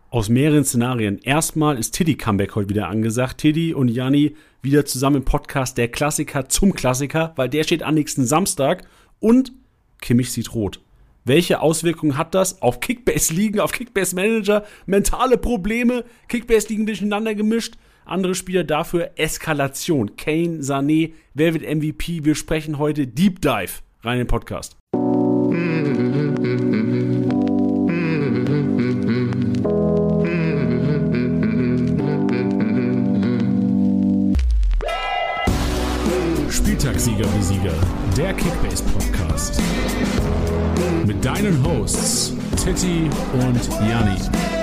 aus mehreren Szenarien. Erstmal ist Tiddy-Comeback heute wieder angesagt. Tiddy und Janni wieder zusammen im Podcast Der Klassiker zum Klassiker, weil der steht am nächsten Samstag. Und Kimmich sieht rot. Welche Auswirkungen hat das auf Kickbase-Ligen, auf Kickbase-Manager? Mentale Probleme, Kickbase-Ligen durcheinander gemischt. Andere Spieler dafür Eskalation. Kane, Sané, wer wird MVP? Wir sprechen heute Deep Dive rein in den Podcast. Spieltagssieger Besieger, der Kickbase-Podcast. Mit deinen Hosts Titti und Janni.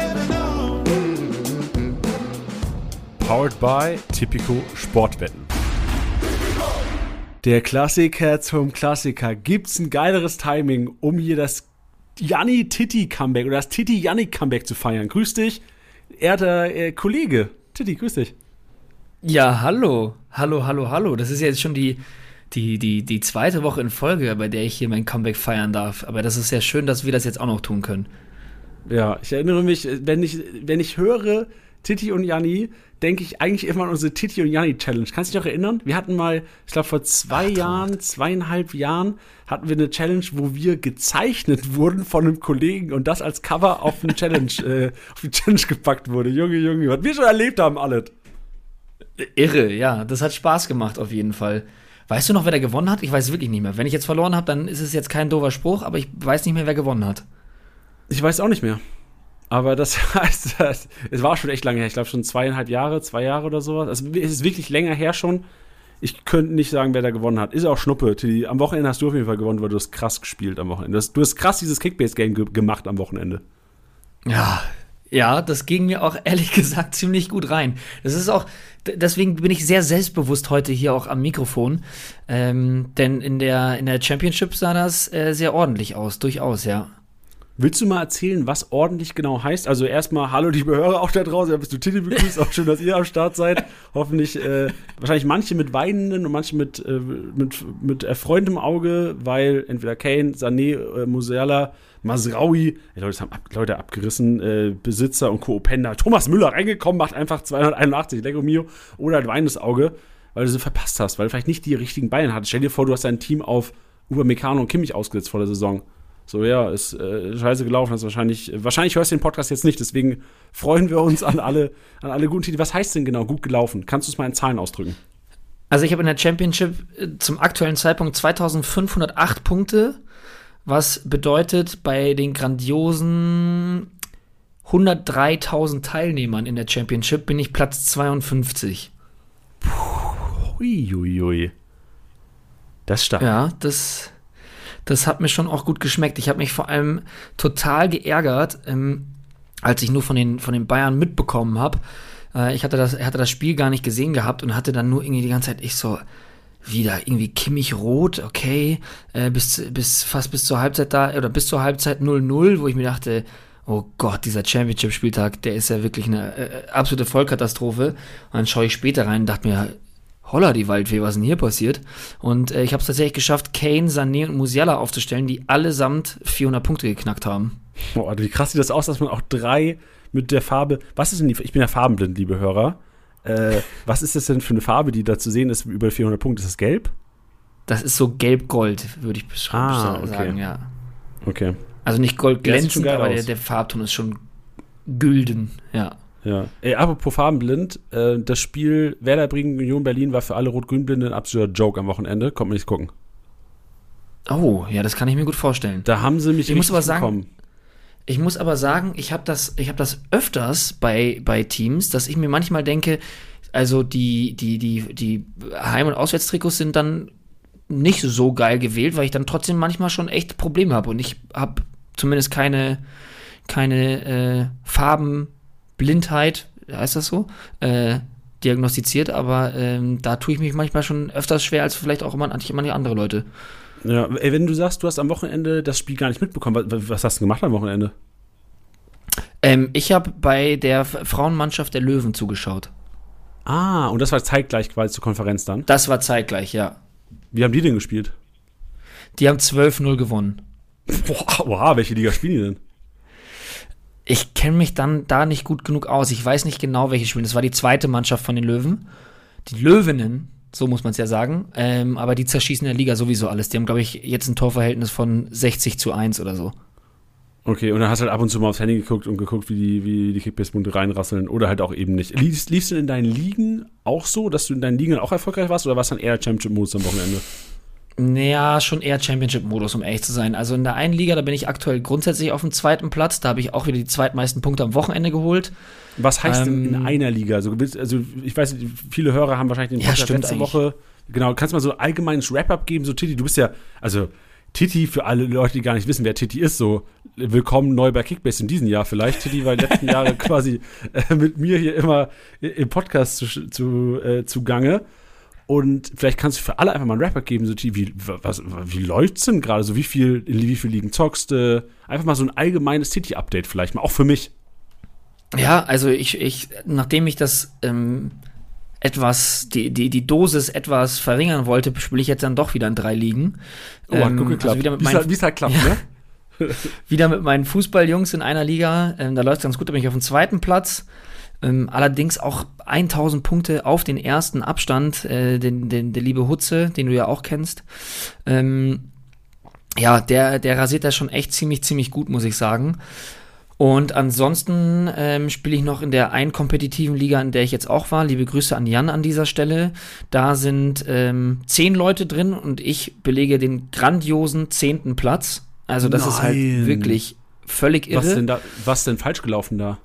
Powered by Tipico Sportwetten. Der Klassiker zum Klassiker. Gibt's ein geileres Timing, um hier das Janni-Titti-Comeback oder das Titti-Janni-Comeback zu feiern? Grüß dich, ehrter Kollege. Titti, grüß dich. Ja, hallo. Das ist ja jetzt schon die zweite Woche in Folge, bei der ich hier mein Comeback feiern darf. Aber das ist ja schön, dass wir das jetzt auch noch tun können. Ja, ich erinnere mich, wenn ich höre Titti und Janni, denke ich eigentlich immer an unsere Titti und Janni Challenge. Kannst du dich noch erinnern? Wir hatten mal, ich glaube vor 2,5 Jahren, hatten wir eine Challenge, wo wir gezeichnet wurden von einem Kollegen und das als Cover auf eine Challenge, auf die Challenge gepackt wurde. Junge, was wir schon erlebt haben, alles. Irre, ja. Das hat Spaß gemacht auf jeden Fall. Weißt du noch, wer da gewonnen hat? Ich weiß wirklich nicht mehr. Wenn ich jetzt verloren habe, dann ist es jetzt kein doofer Spruch, aber ich weiß nicht mehr, wer gewonnen hat. Ich weiß auch nicht mehr. Aber das heißt, es war schon echt lange her. Ich glaube schon 2,5 Jahre, 2 Jahre oder sowas. Also es ist wirklich länger her schon. Ich könnte nicht sagen, wer da gewonnen hat. Ist auch Schnuppe. Am Wochenende hast du auf jeden Fall gewonnen, weil du hast krass gespielt am Wochenende. Du hast krass dieses Kickbase-Game gemacht am Wochenende. Ja, das ging mir auch ehrlich gesagt ziemlich gut rein. Das ist auch, deswegen bin ich sehr selbstbewusst heute hier auch am Mikrofon. Denn in der Championship sah das sehr ordentlich aus, durchaus, ja. Willst du mal erzählen, was ordentlich genau heißt? Also erstmal, hallo liebe Hörer auch da draußen, ja, bist du Titti begrüßt, auch schön, dass ihr am Start seid. Hoffentlich, wahrscheinlich manche mit weinenden und manche mit erfreuendem Auge, weil entweder Kane, Sané, Musiala, Mazraoui, das haben Leute abgerissen, Besitzer und Co-Openda. Thomas Müller reingekommen, macht einfach 281, Lego Mio, oder ein weinendes Auge, weil du sie verpasst hast, weil du vielleicht nicht die richtigen Beine hattest. Stell dir vor, du hast dein Team auf Upamecano und Kimmich ausgesetzt vor der Saison. So, ja, ist scheiße gelaufen. Das wahrscheinlich hörst du den Podcast jetzt nicht, deswegen freuen wir uns an alle guten Titel. Was heißt denn genau gut gelaufen? Kannst du es mal in Zahlen ausdrücken? Also ich habe in der Championship zum aktuellen Zeitpunkt 2508 Punkte, was bedeutet, bei den grandiosen 103.000 Teilnehmern in der Championship bin ich Platz 52. Uiuiui. Das ist stark. Ja, das hat mir schon auch gut geschmeckt. Ich habe mich vor allem total geärgert, als ich nur von den Bayern mitbekommen habe. Ich hatte das Spiel gar nicht gesehen gehabt und hatte dann nur irgendwie die ganze Zeit, wieder irgendwie Kimmich rot, okay, fast bis zur Halbzeit da, oder bis zur Halbzeit 0-0, wo ich mir dachte, oh Gott, dieser Championship-Spieltag, der ist ja wirklich eine absolute Vollkatastrophe. Und dann schaue ich später rein und dachte mir, holla die Waldfee, was ist denn hier passiert? Und ich habe es tatsächlich geschafft, Kane, Sané und Musiala aufzustellen, die allesamt 400 Punkte geknackt haben. Boah, wie krass sieht das aus, dass man auch 3 mit der Farbe, was ist denn ich bin ja farbenblind, liebe Hörer. Was ist das denn für eine Farbe, die da zu sehen ist über 400 Punkte? Ist das gelb? Das ist so gelb-gold, würde ich sagen, ja. Okay. Also nicht goldglänzend, aber der Farbton ist schon gülden, ja. Ja. Apropos farbenblind, das Spiel Werder Bremen Union Berlin war für alle Rot-Grün-Blinde ein absoluter Joke am Wochenende. Kommt man nicht gucken. Oh, ja, das kann ich mir gut vorstellen. Da haben sie mich richtig bekommen. Ich muss aber sagen, ich hab das öfters bei Teams, dass ich mir manchmal denke, also die Heim- und Auswärtstrikots sind dann nicht so geil gewählt, weil ich dann trotzdem manchmal schon echt Probleme habe und ich habe zumindest keine Farbenblindheit, heißt das so, diagnostiziert, aber da tue ich mich manchmal schon öfters schwer als vielleicht auch manche andere Leute. Ja, wenn du sagst, du hast am Wochenende das Spiel gar nicht mitbekommen, was hast du gemacht am Wochenende? Ich habe bei der Frauenmannschaft der Löwen zugeschaut. Ah, und das war zeitgleich quasi zur Konferenz dann? Das war zeitgleich, ja. Wie haben die denn gespielt? Die haben 12-0 gewonnen. Boah, welche Liga spielen die denn? Ich kenne mich dann da nicht gut genug aus. Ich weiß nicht genau, welche spielen. Das war die zweite Mannschaft von den Löwen. Die Löwinnen, so muss man es ja sagen. Aber die zerschießen in der Liga sowieso alles. Die haben, glaube ich, jetzt ein Torverhältnis von 60:1 oder so. Okay, und dann hast du halt ab und zu mal aufs Handy geguckt und geguckt, wie die Kickbase-Punkte reinrasseln oder halt auch eben nicht. Liefst du in deinen Ligen auch so, dass du in deinen Ligen auch erfolgreich warst oder warst dann eher Championship-Modus am Wochenende? Naja, schon eher Championship-Modus, um ehrlich zu sein. Also in der einen Liga, da bin ich aktuell grundsätzlich auf dem 2. Platz. Da habe ich auch wieder die zweitmeisten Punkte am Wochenende geholt. Was heißt denn in einer Liga? Also ich weiß, viele Hörer haben wahrscheinlich den Podcast letzte Woche. Genau, kannst du mal so ein allgemeines Wrap-up geben? So, Titi, du bist ja, also Titi, für alle Leute, die gar nicht wissen, wer Titi ist, so willkommen neu bei Kickbase in diesem Jahr vielleicht. Titi war die letzten Jahre quasi mit mir hier immer im Podcast zugange. Und vielleicht kannst du für alle einfach mal ein Wrap-up geben, so Titi, wie läuft's denn gerade? So in wie viel Ligen zockst du? Einfach mal so ein allgemeines Titi-Update vielleicht mal, auch für mich. Ja, also ich nachdem ich das die Dosis etwas verringern wollte, spiele ich jetzt dann doch wieder in 3 Ligen. Hat gut geklappt. Also wie es halt klappt, ja. Ne? Wieder mit meinen Fußballjungs in einer Liga. Da läuft es ganz gut, da bin ich auf dem 2. Platz. Allerdings auch 1000 Punkte auf den ersten Abstand, der liebe Hutze, den du ja auch kennst. Ja, der rasiert da schon echt ziemlich gut, muss ich sagen. Und ansonsten spiele ich noch in der einen kompetitiven Liga, in der ich jetzt auch war. Liebe Grüße an Jan an dieser Stelle. Da sind 10 Leute drin und ich belege den grandiosen 10. Platz. Also das ist halt wirklich völlig irre. Was denn falsch gelaufen da?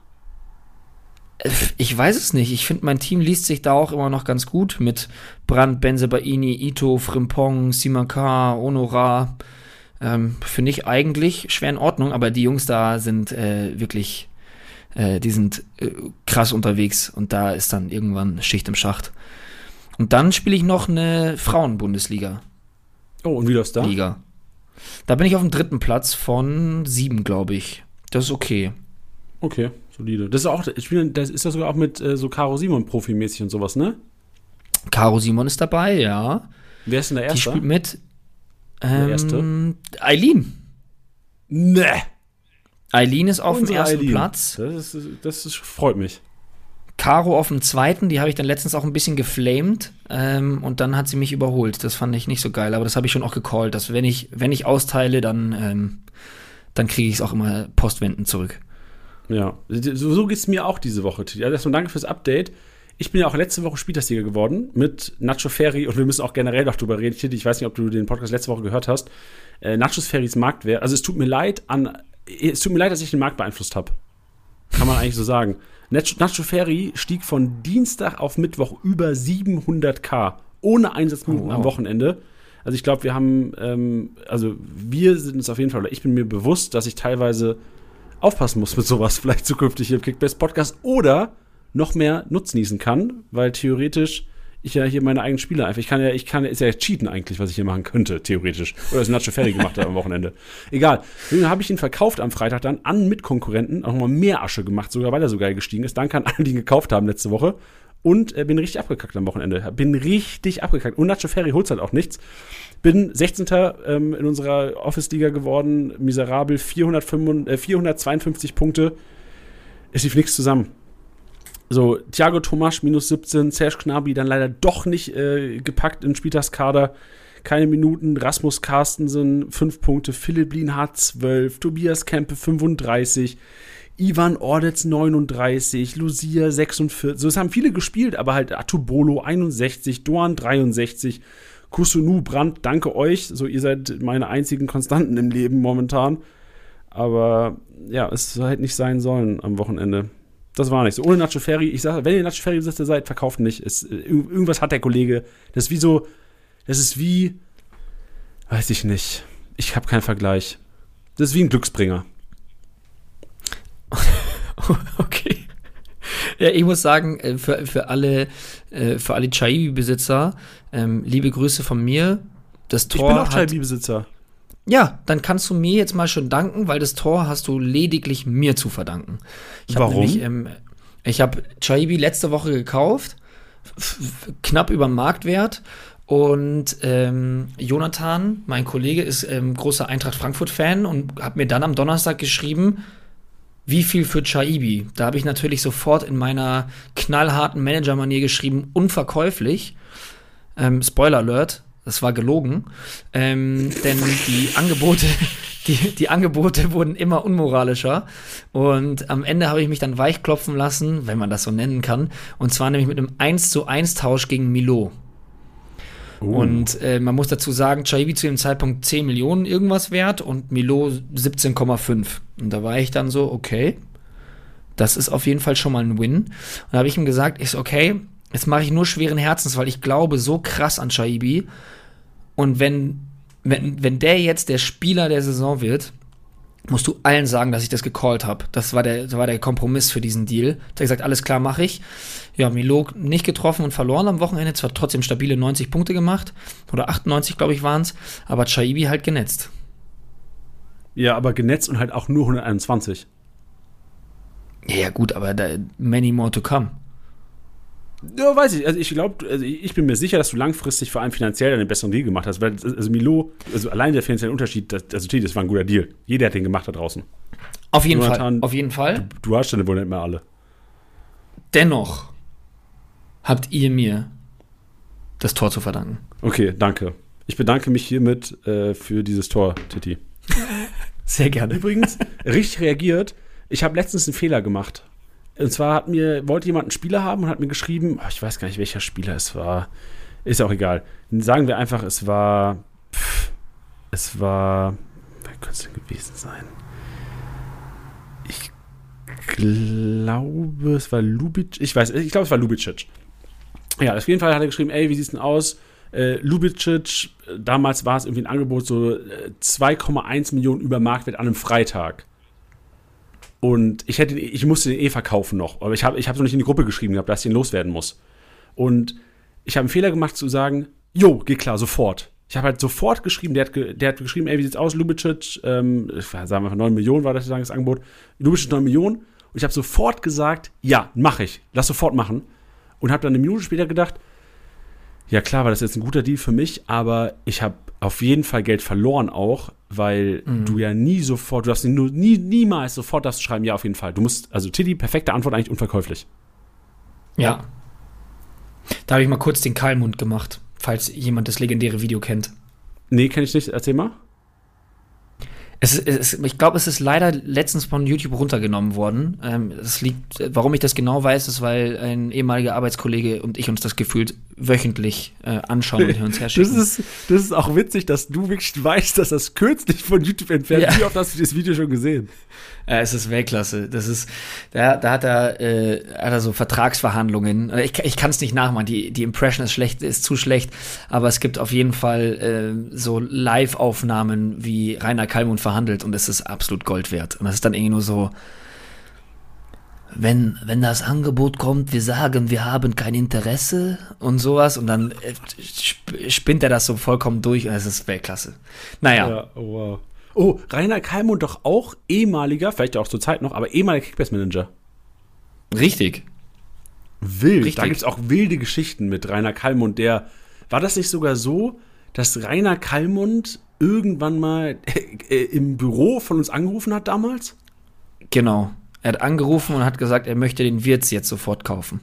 Ich weiß es nicht. Ich finde, mein Team liest sich da auch immer noch ganz gut mit Brandt, Bensebaini, Ito, Frimpong, Simakar, Honorar. Finde ich eigentlich schwer in Ordnung, aber die Jungs da sind wirklich, die sind krass unterwegs und da ist dann irgendwann Schicht im Schacht. Und dann spiele ich noch eine Frauen-Bundesliga. Oh, und wie läuft's da? Liga. Da bin ich auf dem 3. Platz von 7, glaube ich. Das ist okay. Okay, solide. Das ist das sogar auch mit so Caro Simon profimäßig und sowas, ne? Caro Simon ist dabei, ja. Wer ist denn der Erste? Die spielt mit der Erste? Eileen. Ne. Eileen ist auf dem 1. Eileen. Platz. Das freut mich. Caro auf dem 2., die habe ich dann letztens auch ein bisschen geflamed und dann hat sie mich überholt. Das fand ich nicht so geil, aber das habe ich schon auch gecallt, dass wenn ich austeile, dann kriege ich es auch immer postwendend zurück. Ja, so geht es mir auch diese Woche. Also erstmal danke fürs Update. Ich bin ja auch letzte Woche Spieltagssieger geworden mit Nacho Ferry und wir müssen auch generell noch drüber reden. Ich weiß nicht, ob du den Podcast letzte Woche gehört hast. Nacho Ferrys Marktwert, also es tut mir leid, dass ich den Markt beeinflusst habe. Kann man eigentlich so sagen. Nacho Ferry stieg von Dienstag auf Mittwoch über 700.000 ohne Einsatzminuten am Wochenende. Also ich glaube, wir sind uns auf jeden Fall, oder ich bin mir bewusst, dass ich teilweise aufpassen muss mit sowas, vielleicht zukünftig hier im Kickbase-Podcast oder noch mehr nutznießen kann, weil theoretisch ich ja hier meine eigenen Spiele einfach, ist ja cheaten eigentlich, was ich hier machen könnte, theoretisch. Oder das Nacho Ferry gemacht hat am Wochenende. Egal. Dann habe ich ihn verkauft am Freitag dann an Mitkonkurrenten, auch mal mehr Asche gemacht, sogar weil er so geil gestiegen ist. Danke an alle, die ihn gekauft haben letzte Woche. Und bin richtig abgekackt am Wochenende. Und Nacho Ferry holt halt auch nichts. Bin 16. In unserer Office-Liga geworden, miserabel, 452 Punkte. Es lief nichts zusammen. So, Thiago Tomasch minus 17, Serge Gnabry dann leider doch nicht gepackt in Spieltagskader. Keine Minuten. Rasmus Carstensen 5 Punkte, Philipp Lienhardt 12, Tobias Kempe 35, Ivan Ordetz 39, Lucia 46. So, es haben viele gespielt, aber halt Atubolo 61, Doan 63, Kusunu, Brandt, danke euch. So, ihr seid meine einzigen Konstanten im Leben momentan. Aber ja, es halt nicht sein sollen am Wochenende. Das war nicht so. Ohne Nacho Ferry, ich sage, wenn ihr Nacho Ferry Besitzer seid, verkauft nicht. Irgendwas hat der Kollege. Das ist wie, weiß ich nicht. Ich habe keinen Vergleich. Das ist wie ein Glücksbringer. Okay. Ja, ich muss sagen, für alle Chaibi-Besitzer, liebe Grüße von mir. Das Tor ich bin auch Chaibi-Besitzer. Ja, dann kannst du mir jetzt mal schon danken, weil das Tor hast du lediglich mir zu verdanken. Warum? Ich habe Chaibi letzte Woche gekauft, knapp über Marktwert. Und Jonathan, mein Kollege, ist großer Eintracht Frankfurt-Fan und hat mir dann am Donnerstag geschrieben, wie viel für Chaibi? Da habe ich natürlich sofort in meiner knallharten Manager-Manier geschrieben, unverkäuflich. Spoiler Alert, das war gelogen. Denn die Angebote, die Angebote wurden immer unmoralischer. Und am Ende habe ich mich dann weichklopfen lassen, wenn man das so nennen kann. Und zwar nämlich mit einem 1:1 Tausch gegen Milo. Und man muss dazu sagen, Chaibi zu dem Zeitpunkt 10 Millionen irgendwas wert und Milo 17,5. Und da war ich dann so, okay, das ist auf jeden Fall schon mal ein Win. Und da habe ich ihm gesagt, ist okay, jetzt mache ich nur schweren Herzens, weil ich glaube so krass an Chaibi. Und wenn der jetzt der Spieler der Saison wird, musst du allen sagen, dass ich das gecallt habe. Das war der Kompromiss für diesen Deal. Da hat gesagt, alles klar, mache ich. Ja, Milo nicht getroffen und verloren am Wochenende. Zwar trotzdem stabile 90 Punkte gemacht. Oder 98, glaube ich, waren es. Aber Chaibi halt genetzt. Ja, aber genetzt und halt auch nur 121. Ja, gut, aber many more to come. Ja, weiß ich. Also ich glaube, ich bin mir sicher, dass du langfristig vor allem finanziell einen besseren Deal gemacht hast. Weil, also Milo, also allein der finanzielle Unterschied, das war ein guter Deal. Jeder hat den gemacht da draußen. Auf jeden Fall. Du hast dann wohl nicht mehr alle. Dennoch habt ihr mir das Tor zu verdanken. Okay, danke. Ich bedanke mich hiermit für dieses Tor, Titi. Sehr gerne. Übrigens, richtig reagiert. Ich habe letztens einen Fehler gemacht. Und zwar wollte jemand einen Spieler haben und hat mir geschrieben, ich weiß gar nicht, welcher Spieler es war. Ist auch egal. Sagen wir einfach, es war, wer könnte es denn gewesen sein? Ich glaube, es war Lubicic. Ich glaube, es war Lubicic. Ja, auf jeden Fall hat er geschrieben, wie sieht's denn aus? Lubicic, damals war es irgendwie ein Angebot, so 2,1 Millionen über Marktwert an einem Freitag. Und ich musste den verkaufen noch, aber ich habe noch nicht in die Gruppe geschrieben gehabt, dass ich den loswerden muss. Und ich habe einen Fehler gemacht zu sagen, geht klar, sofort. Ich habe halt sofort geschrieben, der hat geschrieben, wie sieht's aus, Lubicic, sagen wir mal 9 Millionen war das Angebot, Lubicic 9 Millionen. Und ich habe sofort gesagt, ja, mache ich, lass sofort machen. Und habe dann eine Minute später gedacht, ja klar, war das jetzt ein guter Deal für mich, aber ich habe auf jeden Fall Geld verloren auch, weil du ja du darfst niemals sofort das schreiben, ja, auf jeden Fall. Du musst, also Titi, perfekte Antwort, eigentlich unverkäuflich. Ja. Da habe ich mal kurz den Kalmund gemacht, falls jemand das legendäre Video kennt. Nee, kenne ich nicht, erzähl mal. Ich glaube, es ist leider letztens von YouTube runtergenommen worden. Warum ich das genau weiß, ist, weil ein ehemaliger Arbeitskollege und ich uns das gefühlt wöchentlich anschauen und hin und her schicken. Das ist auch witzig, dass du wirklich weißt, dass das kürzlich von YouTube entfernt ist. Wie oft hast du das Video schon gesehen? Es ist Weltklasse. Da hat er so Vertragsverhandlungen. Ich kann es nicht nachmachen. Die Impression ist zu schlecht. Aber es gibt auf jeden Fall so Live-Aufnahmen, wie Rainer Kallmund verhandelt. Und es ist absolut Gold wert. Und das ist dann irgendwie nur so, wenn das Angebot kommt, wir sagen, wir haben kein Interesse und sowas. Und dann spinnt er das so vollkommen durch. Und es ist Weltklasse. Naja. Ja, wow. Oh, Rainer Kallmund doch auch ehemaliger, vielleicht auch zur Zeit noch, aber ehemaliger Kickbase-Manager. Richtig. Wild. Richtig. Da gibt es auch wilde Geschichten mit Rainer Kallmund. War das nicht sogar so, dass Rainer Kallmund irgendwann mal im Büro von uns angerufen hat damals? Genau. Er hat angerufen und hat gesagt, er möchte den Wirtz jetzt sofort kaufen.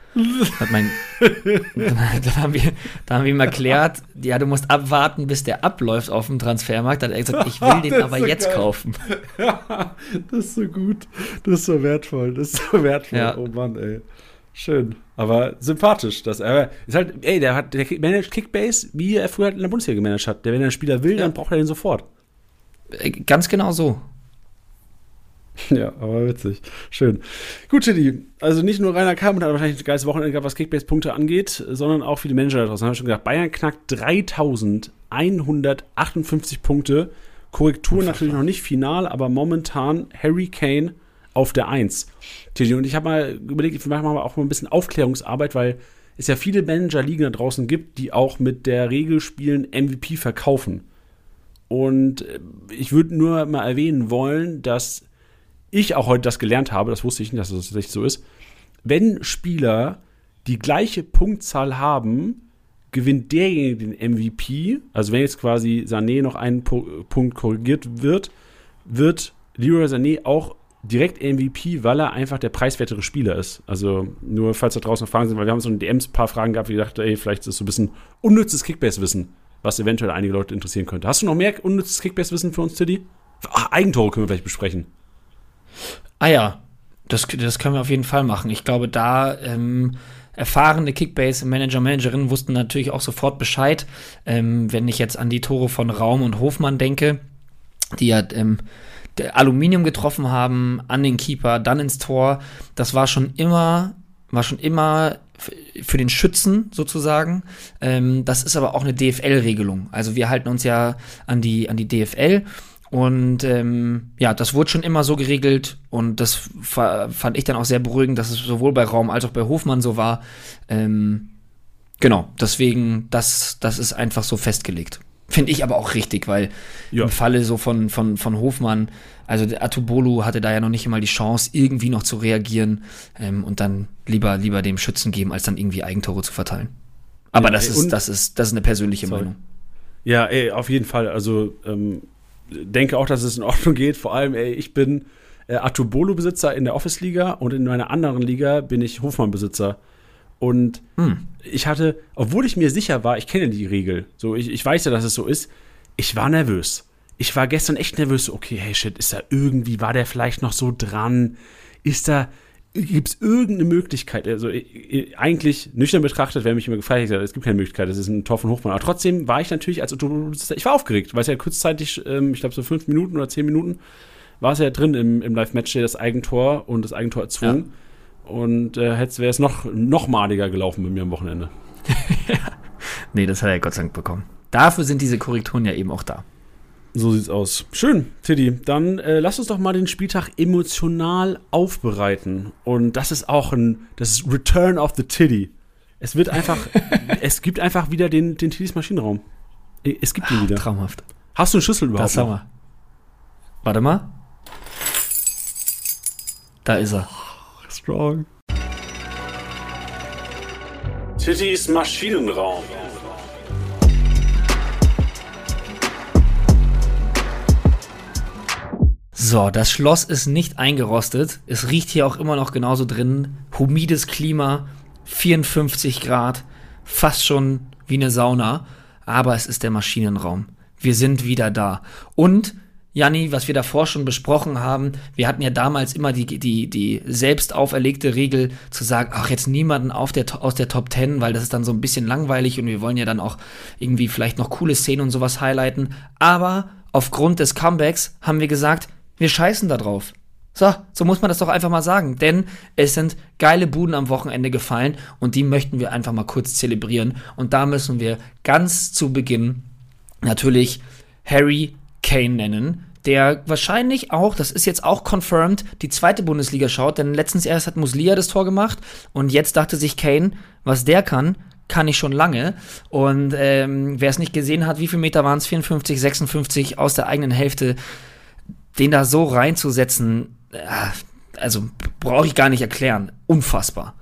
Dann haben wir ihm erklärt, ja, du musst abwarten, bis der abläuft auf dem Transfermarkt. Dann hat er gesagt, ich will den aber so jetzt kaufen. Ja, das ist so gut. Das ist so wertvoll. Ja. Oh Mann, ey. Schön. Aber sympathisch. Der managt Kickbase, wie er früher in der Bundesliga gemanagt hat. Wenn er einen Spieler will, dann braucht er den sofort. Ganz genau so. Ja, aber witzig. Schön. Gut, Chili. Also nicht nur Rainer Kallmund hat wahrscheinlich ein geiles Wochenende gehabt, was Kickbase-Punkte angeht, sondern auch viele Manager da draußen. Haben wir schon gedacht, Bayern knackt 3158 Punkte. Korrektur natürlich noch nicht final, aber momentan Harry Kane auf der 1. Chili. Und ich habe mal überlegt, ich mache mal auch mal ein bisschen Aufklärungsarbeit, weil es ja viele Manager-Ligen da draußen gibt, die auch mit der Regel spielen, MVP verkaufen. Und ich würde nur mal erwähnen wollen, dass ich auch heute das gelernt habe, das wusste ich nicht, dass das tatsächlich so ist. Wenn Spieler die gleiche Punktzahl haben, gewinnt derjenige den MVP. Also wenn jetzt quasi Sané noch einen Punkt korrigiert wird Leroy Sané auch direkt MVP, weil er einfach der preiswertere Spieler ist. Also nur, falls da draußen noch Fragen sind, weil wir haben so in DMs ein paar Fragen gehabt, wie ich dachte, ey, vielleicht ist das so ein bisschen unnützes Kickbase-Wissen, was eventuell einige Leute interessieren könnte. Hast du noch mehr unnützes Kickbase-Wissen für uns, Tiddy? Eigentore können wir vielleicht besprechen. Ah ja, das können wir auf jeden Fall machen. Ich glaube, da erfahrene Kickbase-Manager-Managerinnen wussten natürlich auch sofort Bescheid. Wenn ich jetzt an die Tore von Raum und Hofmann denke, die ja Aluminium getroffen haben, an den Keeper, dann ins Tor. Das war schon immer für den Schützen sozusagen. Das ist aber auch eine DFL-Regelung. Also wir halten uns ja an die DFL. Und das wurde schon immer so geregelt und das fand ich dann auch sehr beruhigend, dass es sowohl bei Raum als auch bei Hofmann so war. Genau, deswegen, das ist einfach so festgelegt. Finde ich aber auch richtig, weil im Falle so von Hofmann, also der Atubolu hatte da ja noch nicht einmal die Chance, irgendwie noch zu reagieren und dann lieber dem Schützen geben, als dann irgendwie Eigentore zu verteilen. Aber das ist eine persönliche Meinung. Ja, auf jeden Fall. Also denke auch, dass es in Ordnung geht. Vor allem, ich bin Atubolo-Besitzer in der Office-Liga und in meiner anderen Liga bin ich Hofmann-Besitzer. Und ich hatte, obwohl ich mir sicher war, ich kenne die Regel, so ich weiß ja, dass es so ist, ich war nervös. Ich war gestern echt nervös, so, okay, hey shit, war der vielleicht noch so dran? Gibt es irgendeine Möglichkeit? Also eigentlich, nüchtern betrachtet, wer mich immer gefragt hat, es gibt keine Möglichkeit, das ist ein Tor von Hofmann. Aber trotzdem war ich natürlich ich war aufgeregt, weil es ja kurzzeitig, ich glaube so 5 Minuten oder 10 Minuten, war es ja drin im Live-Match, das Eigentor und das Eigentor erzwungen. Ja. Und wäre es noch maliger gelaufen bei mir am Wochenende. Nee, das hat er ja Gott sei Dank bekommen. Dafür sind diese Korrekturen ja eben auch da. So sieht's aus. Schön, Tiddy. Dann lass uns doch mal den Spieltag emotional aufbereiten. Und das ist Return of the Tiddy. Es gibt einfach wieder den Tiddys Maschinenraum. Es gibt ihn wieder. Traumhaft. Hast du einen Schlüssel überhaupt? Das haben wir. Warte mal. Da ist er. Strong. Tiddys Maschinenraum. So, das Schloss ist nicht eingerostet. Es riecht hier auch immer noch genauso drin. Humides Klima, 54 Grad, fast schon wie eine Sauna. Aber es ist der Maschinenraum. Wir sind wieder da. Und Janni, was wir davor schon besprochen haben, wir hatten ja damals immer die selbst auferlegte Regel zu sagen, ach, jetzt niemanden aus der Top 10, weil das ist dann so ein bisschen langweilig und wir wollen ja dann auch irgendwie vielleicht noch coole Szenen und sowas highlighten. Aber aufgrund des Comebacks haben wir gesagt, wir scheißen da drauf. So muss man das doch einfach mal sagen, denn es sind geile Buden am Wochenende gefallen und die möchten wir einfach mal kurz zelebrieren. Und da müssen wir ganz zu Beginn natürlich Harry Kane nennen, der wahrscheinlich auch, das ist jetzt auch confirmed, die zweite Bundesliga schaut, denn letztens erst hat Muslia das Tor gemacht und jetzt dachte sich Kane, was der kann ich schon lange. Und wer es nicht gesehen hat, wie viele Meter waren es? 54, 56 aus der eigenen Hälfte, den da so reinzusetzen, also brauche ich gar nicht erklären. Unfassbar.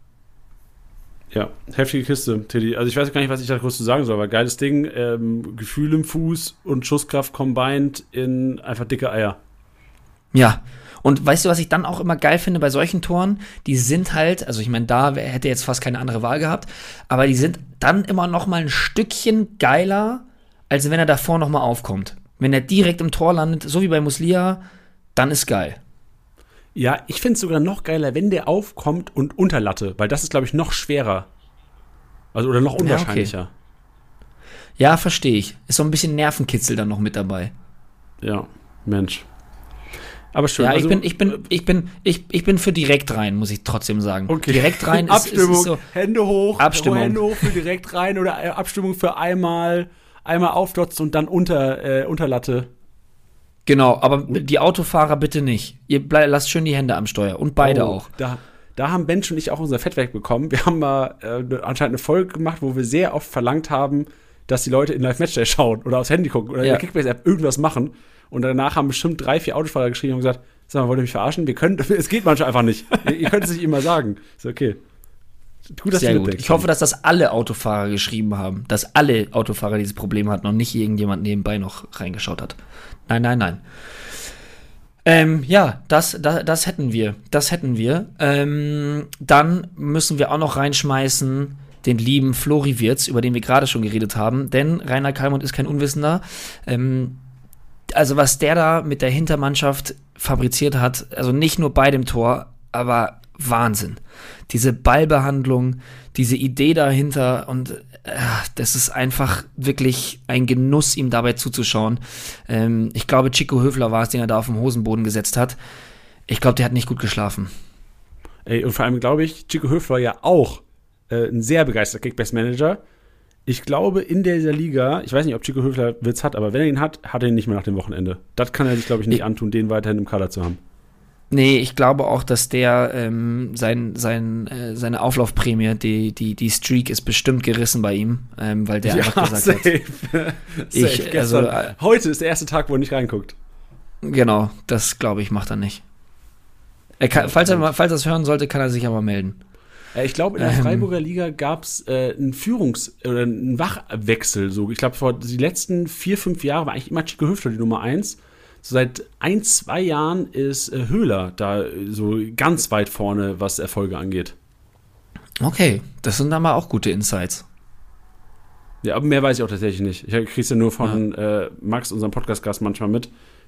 Ja, heftige Kiste, Tiddy. Also ich weiß gar nicht, was ich da kurz zu sagen soll, aber geiles Ding, Gefühl im Fuß und Schusskraft combined in einfach dicke Eier. Ja, und weißt du, was ich dann auch immer geil finde bei solchen Toren? Die sind halt, also ich meine, da hätte jetzt fast keine andere Wahl gehabt, aber die sind dann immer noch mal ein Stückchen geiler, als wenn er davor noch mal aufkommt. Wenn er direkt im Tor landet, so wie bei Muslia, dann ist geil. Ja, ich finde es sogar noch geiler, wenn der aufkommt und unter Latte, weil das ist, glaube ich, noch schwerer. Also, oder noch unwahrscheinlicher. Ja, okay. Ja, verstehe ich. Ist so ein bisschen Nervenkitzel dann noch mit dabei. Ja, Mensch. Aber schön. Ja, also, ich bin für direkt rein, muss ich trotzdem sagen. Okay. Direkt rein Abstimmung, ist so. Hände hoch, Abstimmung. Hände hoch für direkt rein oder Abstimmung für einmal aufdotzen und dann unter Latte. Genau, aber die Autofahrer bitte nicht. Ihr lasst schön die Hände am Steuer und beide auch. Da haben Bench und ich auch unser Fettwerk bekommen. Wir haben mal anscheinend eine Folge gemacht, wo wir sehr oft verlangt haben, dass die Leute in Live-Matchday schauen oder aufs Handy gucken oder in der Kickbase-App irgendwas machen. Und danach haben bestimmt 3, 4 Autofahrer geschrieben und gesagt, sag mal, wollt ihr mich verarschen? Es geht manchmal einfach nicht. Ihr könnt es nicht immer sagen. Ist okay. Gut, dass sehr gut. Ich hoffe, dass das alle Autofahrer geschrieben haben. Dass alle Autofahrer dieses Problem hatten und nicht irgendjemand nebenbei noch reingeschaut hat. Nein. Ja, das hätten wir. Das hätten wir. Dann müssen wir auch noch reinschmeißen den lieben Flori Wirtz, über den wir gerade schon geredet haben. Denn Rainer Kallmund ist kein Unwissender. Also was der da mit der Hintermannschaft fabriziert hat, also nicht nur bei dem Tor, aber Wahnsinn. Diese Ballbehandlung, diese Idee dahinter und das ist einfach wirklich ein Genuss, ihm dabei zuzuschauen. Ich glaube, Chico Höfler war es, den er da auf den Hosenboden gesetzt hat. Ich glaube, der hat nicht gut geschlafen. Und vor allem glaube ich, Chico Höfler ja auch ein sehr begeisterter Kickbase-Manager. Ich glaube, in dieser Liga, ich weiß nicht, ob Chico Höfler Witz hat, aber wenn er ihn hat, hat er ihn nicht mehr nach dem Wochenende. Das kann er sich, glaube ich, nicht antun, den weiterhin im Kader zu haben. Nee, ich glaube auch, dass der seine Auflaufprämie, die Streak ist bestimmt gerissen bei ihm, weil der einfach gesagt hat. Heute ist der erste Tag, wo er nicht reinguckt. Genau, das glaube ich, macht er nicht. Falls er es hören sollte, kann er sich aber melden. Ich glaube, in der Freiburger Liga gab es einen einen Wachwechsel. So. Ich glaube, die letzten 4-5 Jahre war eigentlich immer Chico Höfler die Nummer 1. So seit 1-2 Jahren ist Höhler da so ganz weit vorne, was Erfolge angeht. Okay, das sind dann mal auch gute Insights. Ja, aber mehr weiß ich auch tatsächlich nicht. Ich krieg's ja nur von Max, unserem Podcast-Gast, manchmal mit.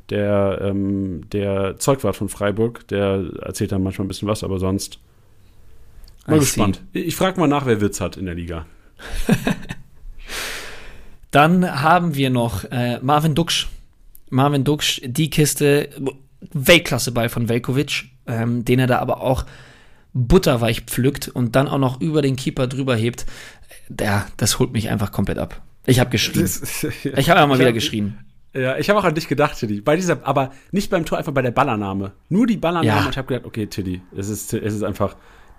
Der Zeugwart von Freiburg, der erzählt dann manchmal ein bisschen was, aber sonst mal gespannt. Ich frage mal nach, wer Witz hat in der Liga. Dann haben wir noch Marvin Duksch. Marvin Duksch, die Kiste, Weltklasseball von Veljković, den er da aber auch butterweich pflückt und dann auch noch über den Keeper drüber hebt. Das holt mich einfach komplett ab. Ich habe geschrien. Ich habe wieder geschrien. Ja, ich habe auch an dich gedacht, Tiddy. Aber nicht beim Tor, einfach bei der Ballannahme. Nur die Ballannahme. Ja. Und ich habe gedacht, okay, Tiddy, es ist einfach,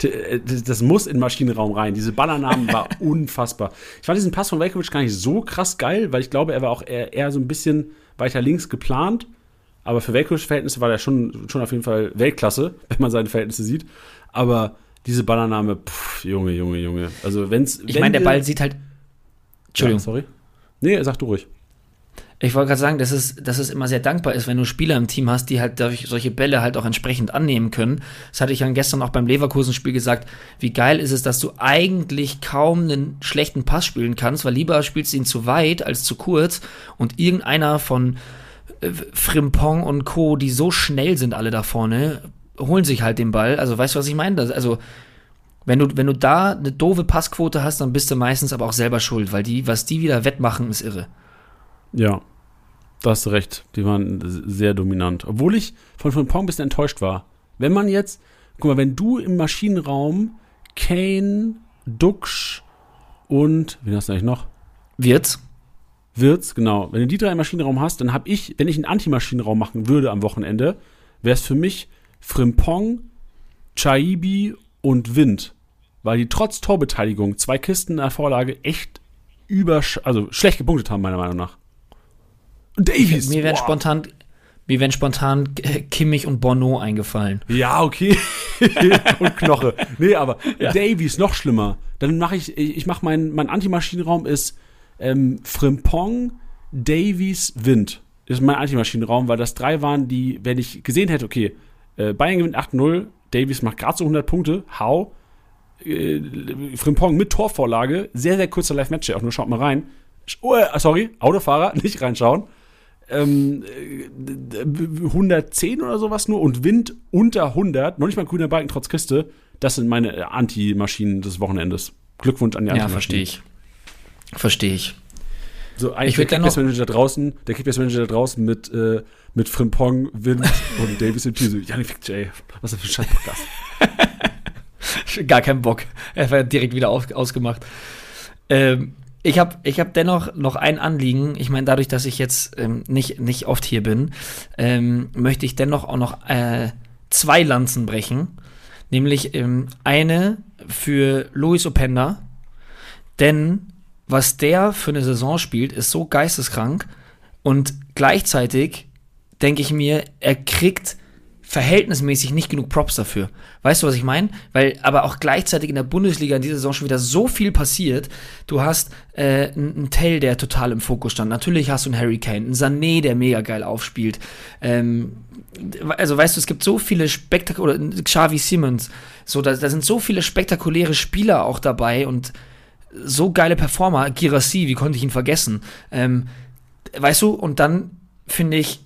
das muss in den Maschinenraum rein. Diese Ballannahme war unfassbar. Ich fand diesen Pass von Veljković gar nicht so krass geil, weil ich glaube, er war auch eher so ein bisschen weiter links geplant. Aber für Veljković-Verhältnisse war der schon auf jeden Fall Weltklasse, wenn man seine Verhältnisse sieht. Aber diese Ballannahme, Junge. Also ich meine, der Ball sieht halt. Entschuldigung. Ja, sorry. Nee, sag du ruhig. Ich wollte gerade sagen, dass es immer sehr dankbar ist, wenn du Spieler im Team hast, die halt solche Bälle halt auch entsprechend annehmen können. Das hatte ich dann gestern auch beim Leverkusen-Spiel gesagt. Wie geil ist es, dass du eigentlich kaum einen schlechten Pass spielen kannst, weil lieber spielst du ihn zu weit als zu kurz und irgendeiner von Frimpong und Co., die so schnell sind alle da vorne, holen sich halt den Ball. Also weißt du, was ich meine? Also wenn du da eine doofe Passquote hast, dann bist du meistens aber auch selber schuld, weil was die wieder wettmachen, ist irre. Ja, da hast du recht. Die waren sehr dominant. Obwohl ich von Frimpong ein bisschen enttäuscht war. Wenn man jetzt, guck mal, wenn du im Maschinenraum Kane, Duksch und, wen hast du eigentlich noch? Wirtz, genau. Wenn du die drei im Maschinenraum hast, dann habe ich, wenn ich einen Anti-Maschinenraum machen würde am Wochenende, wäre es für mich Frimpong, Chaibi und Wind. Weil die trotz Torbeteiligung 2 Kisten in der Vorlage echt schlecht gepunktet haben, meiner Meinung nach. Davies. Mir wären spontan Kimmich und Bono eingefallen. Ja, okay. Und Knoche. Nee, aber ja. Davies noch schlimmer. Dann mache mein Antimaschinenraum ist Frimpong, Davies, Wind. Das ist mein Antimaschinenraum, weil das 3 waren, die, wenn ich gesehen hätte, okay, Bayern gewinnt 8-0, Davies macht gerade so 100 Punkte, Frimpong mit Torvorlage, sehr, sehr kurzer Live-Match, auch nur schaut mal rein. Sorry, Autofahrer, nicht reinschauen. 110 oder sowas nur und Wind unter 100, noch nicht mal grüner Balken trotz Kiste. Das sind meine Anti-Maschinen des Wochenendes. Glückwunsch an die Anti-Maschinen. Ja, verstehe ich. So, der Kickbase-Manager da draußen mit Frimpong, Wind und Davies und Piso. Janik Fick, ey, was ist das für ein Scheiß-Podcast? Gar keinen Bock. Er war direkt wieder ausgemacht. Ich hab dennoch noch ein Anliegen. Ich meine, dadurch, dass ich jetzt nicht oft hier bin, möchte ich dennoch auch noch 2 Lanzen brechen. Nämlich eine für Luis Openda. Denn was der für eine Saison spielt, ist so geisteskrank. Und gleichzeitig denke ich mir, er kriegt verhältnismäßig nicht genug Props dafür. Weißt du, was ich meine? Weil aber auch gleichzeitig in der Bundesliga in dieser Saison schon wieder so viel passiert. Du hast einen Tell, der total im Fokus stand. Natürlich hast du einen Harry Kane, einen Sané, der mega geil aufspielt. Also weißt du, es gibt so viele oder Xavi Simons. So, da sind so viele spektakuläre Spieler auch dabei und so geile Performer. Guirassy, wie konnte ich ihn vergessen? Weißt du, und dann finde ich,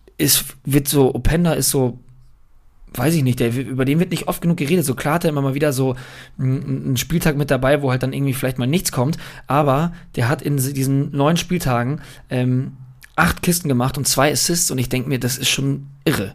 Openda ist so, weiß ich nicht, über den wird nicht oft genug geredet. So klar hat er immer mal wieder so einen Spieltag mit dabei, wo halt dann irgendwie vielleicht mal nichts kommt, aber der hat in diesen 9 Spieltagen 8 Kisten gemacht und 2 Assists und ich denke mir, das ist schon irre.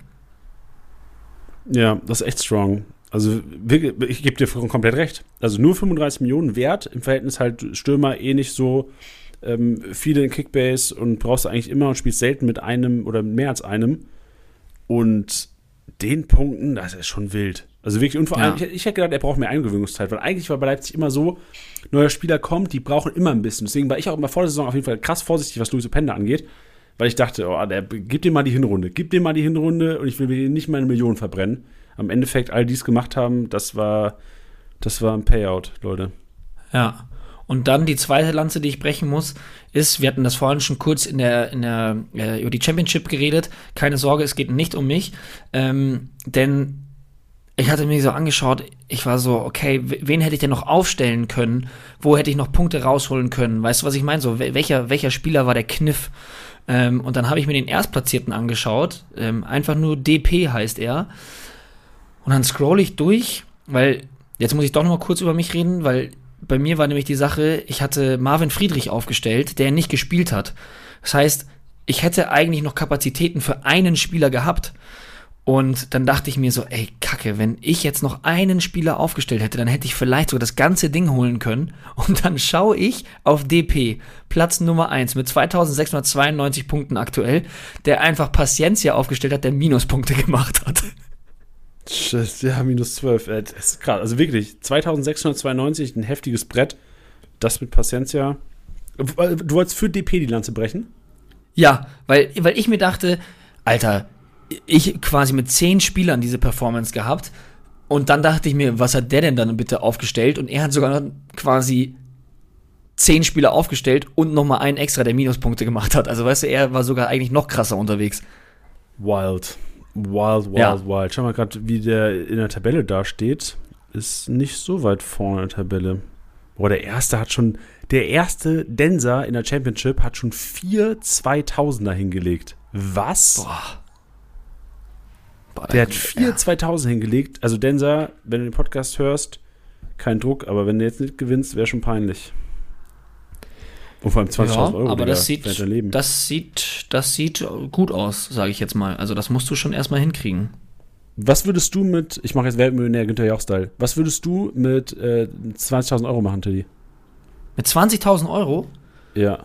Ja, das ist echt strong. Also ich gebe dir komplett recht. Also nur 35 Millionen wert, im Verhältnis halt Stürmer nicht so viele in Kickbase und brauchst du eigentlich immer und spielst selten mit einem oder mehr als einem. Und den Punkten, das ist schon wild. Also wirklich, und vor allem, ich hätte gedacht, er braucht mehr Eingewöhnungszeit, weil eigentlich war bei Leipzig immer so, neuer Spieler kommt, die brauchen immer ein bisschen. Deswegen war ich auch immer vor der Saison auf jeden Fall krass vorsichtig, was Luis Openda angeht, weil ich dachte, gib dem mal die Hinrunde und ich will mir nicht mal 1 Million verbrennen. Am Endeffekt all dies gemacht haben, das war ein Payout, Leute. Ja. Und dann die zweite Lanze, die ich brechen muss, ist, wir hatten das vorhin schon kurz über die Championship geredet. Keine Sorge, es geht nicht um mich. Denn ich hatte mir so angeschaut, ich war so, okay, wen hätte ich denn noch aufstellen können? Wo hätte ich noch Punkte rausholen können? Weißt du, was ich meine? So, welcher Spieler war der Kniff? Und dann habe ich mir den Erstplatzierten angeschaut. Einfach nur DP heißt er. Und dann scroll ich durch, weil, jetzt muss ich doch noch mal kurz über mich reden, weil bei mir war nämlich die Sache, ich hatte Marvin Friedrich aufgestellt, der nicht gespielt hat. Das heißt, ich hätte eigentlich noch Kapazitäten für einen Spieler gehabt. Und dann dachte ich mir so, ey, Kacke, wenn ich jetzt noch einen Spieler aufgestellt hätte, dann hätte ich vielleicht sogar das ganze Ding holen können. Und dann schaue ich auf DP, Platz Nummer 1 mit 2692 Punkten aktuell, der einfach Paciencia aufgestellt hat, der Minuspunkte gemacht hat. Ja, minus 12. Das ist krass. Also wirklich, 2692, ein heftiges Brett. Das mit Paciencia. Du wolltest für DP die Lanze brechen? Ja, weil ich mir dachte, Alter, ich quasi mit 10 Spielern diese Performance gehabt und dann dachte ich mir, was hat der denn dann bitte aufgestellt? Und er hat sogar noch quasi 10 Spieler aufgestellt und nochmal einen extra, der Minuspunkte gemacht hat. Also weißt du, er war sogar eigentlich noch krasser unterwegs. Wild. Schau mal gerade, wie der in der Tabelle dasteht. Ist nicht so weit vorne in der Tabelle. Boah, der erste Denser in der Championship hat schon 4 2000er hingelegt. Was? Boah, der hat 4 2000 hingelegt. Also Denser, wenn du den Podcast hörst, kein Druck, aber wenn du jetzt nicht gewinnst, wäre schon peinlich. Und vor allem 20.000 Euro. Aber das sieht gut aus, sage ich jetzt mal. Also das musst du schon erstmal hinkriegen. Was würdest du ich mache jetzt Weltmillionär Günther Jauch-Style, was würdest du mit 20.000 Euro machen, Teddy? Mit 20.000 Euro? Ja.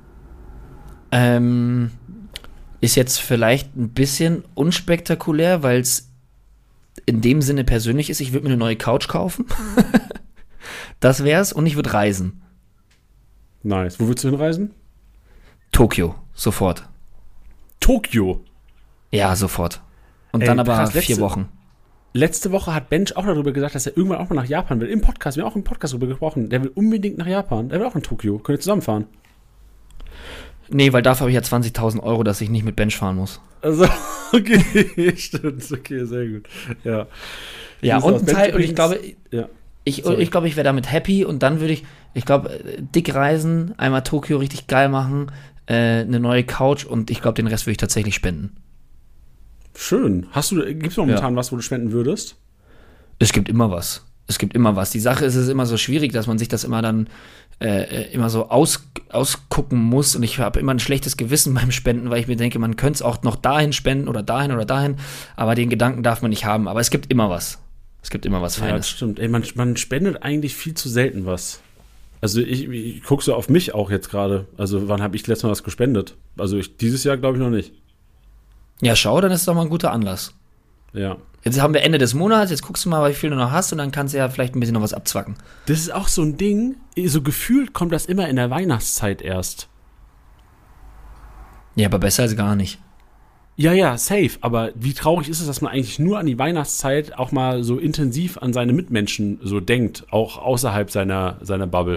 Ist jetzt vielleicht ein bisschen unspektakulär, weil es in dem Sinne persönlich ist, ich würde mir eine neue Couch kaufen. Das wär's und ich würde reisen. Nice. Wo willst du hinreisen? Tokio, sofort. Tokio? Ja, sofort. Und dann aber 4 Wochen. Letzte Woche hat Bench auch darüber gesagt, dass er irgendwann auch mal nach Japan will. Im Podcast, wir haben auch im Podcast darüber gesprochen. Der will unbedingt nach Japan. Der will auch in Tokio. Könnt ihr zusammenfahren? Nee, weil dafür habe ich ja 20.000 Euro, dass ich nicht mit Bench fahren muss. Also, okay, stimmt. Okay, sehr gut. Ja. Ja, und ein Teil, und ich glaube, ja. Ich glaube, ich wäre damit happy und dann würde ich glaube, dick reisen, einmal Tokio richtig geil machen, eine neue Couch und ich glaube, den Rest würde ich tatsächlich spenden. Schön. Gibt es momentan was, wo du spenden würdest? Es gibt immer was. Die Sache ist, es ist immer so schwierig, dass man sich das immer dann immer so ausgucken muss und ich habe immer ein schlechtes Gewissen beim Spenden, weil ich mir denke, man könnte es auch noch dahin spenden oder dahin, aber den Gedanken darf man nicht haben. Aber es gibt immer was. Es gibt immer was Feines. Ja, das stimmt. Ey, man spendet eigentlich viel zu selten was. Also ich gucke so auf mich auch jetzt gerade. Also wann habe ich letztes Mal was gespendet? Also dieses Jahr glaube ich noch nicht. Ja, schau, dann ist es doch mal ein guter Anlass. Ja. Jetzt haben wir Ende des Monats, jetzt guckst du mal, wie viel du noch hast und dann kannst du ja vielleicht ein bisschen noch was abzwacken. Das ist auch so ein Ding, so gefühlt kommt das immer in der Weihnachtszeit erst. Ja, aber besser als gar nicht. Ja, safe. Aber wie traurig ist es, dass man eigentlich nur an die Weihnachtszeit auch mal so intensiv an seine Mitmenschen so denkt, auch außerhalb seiner Bubble.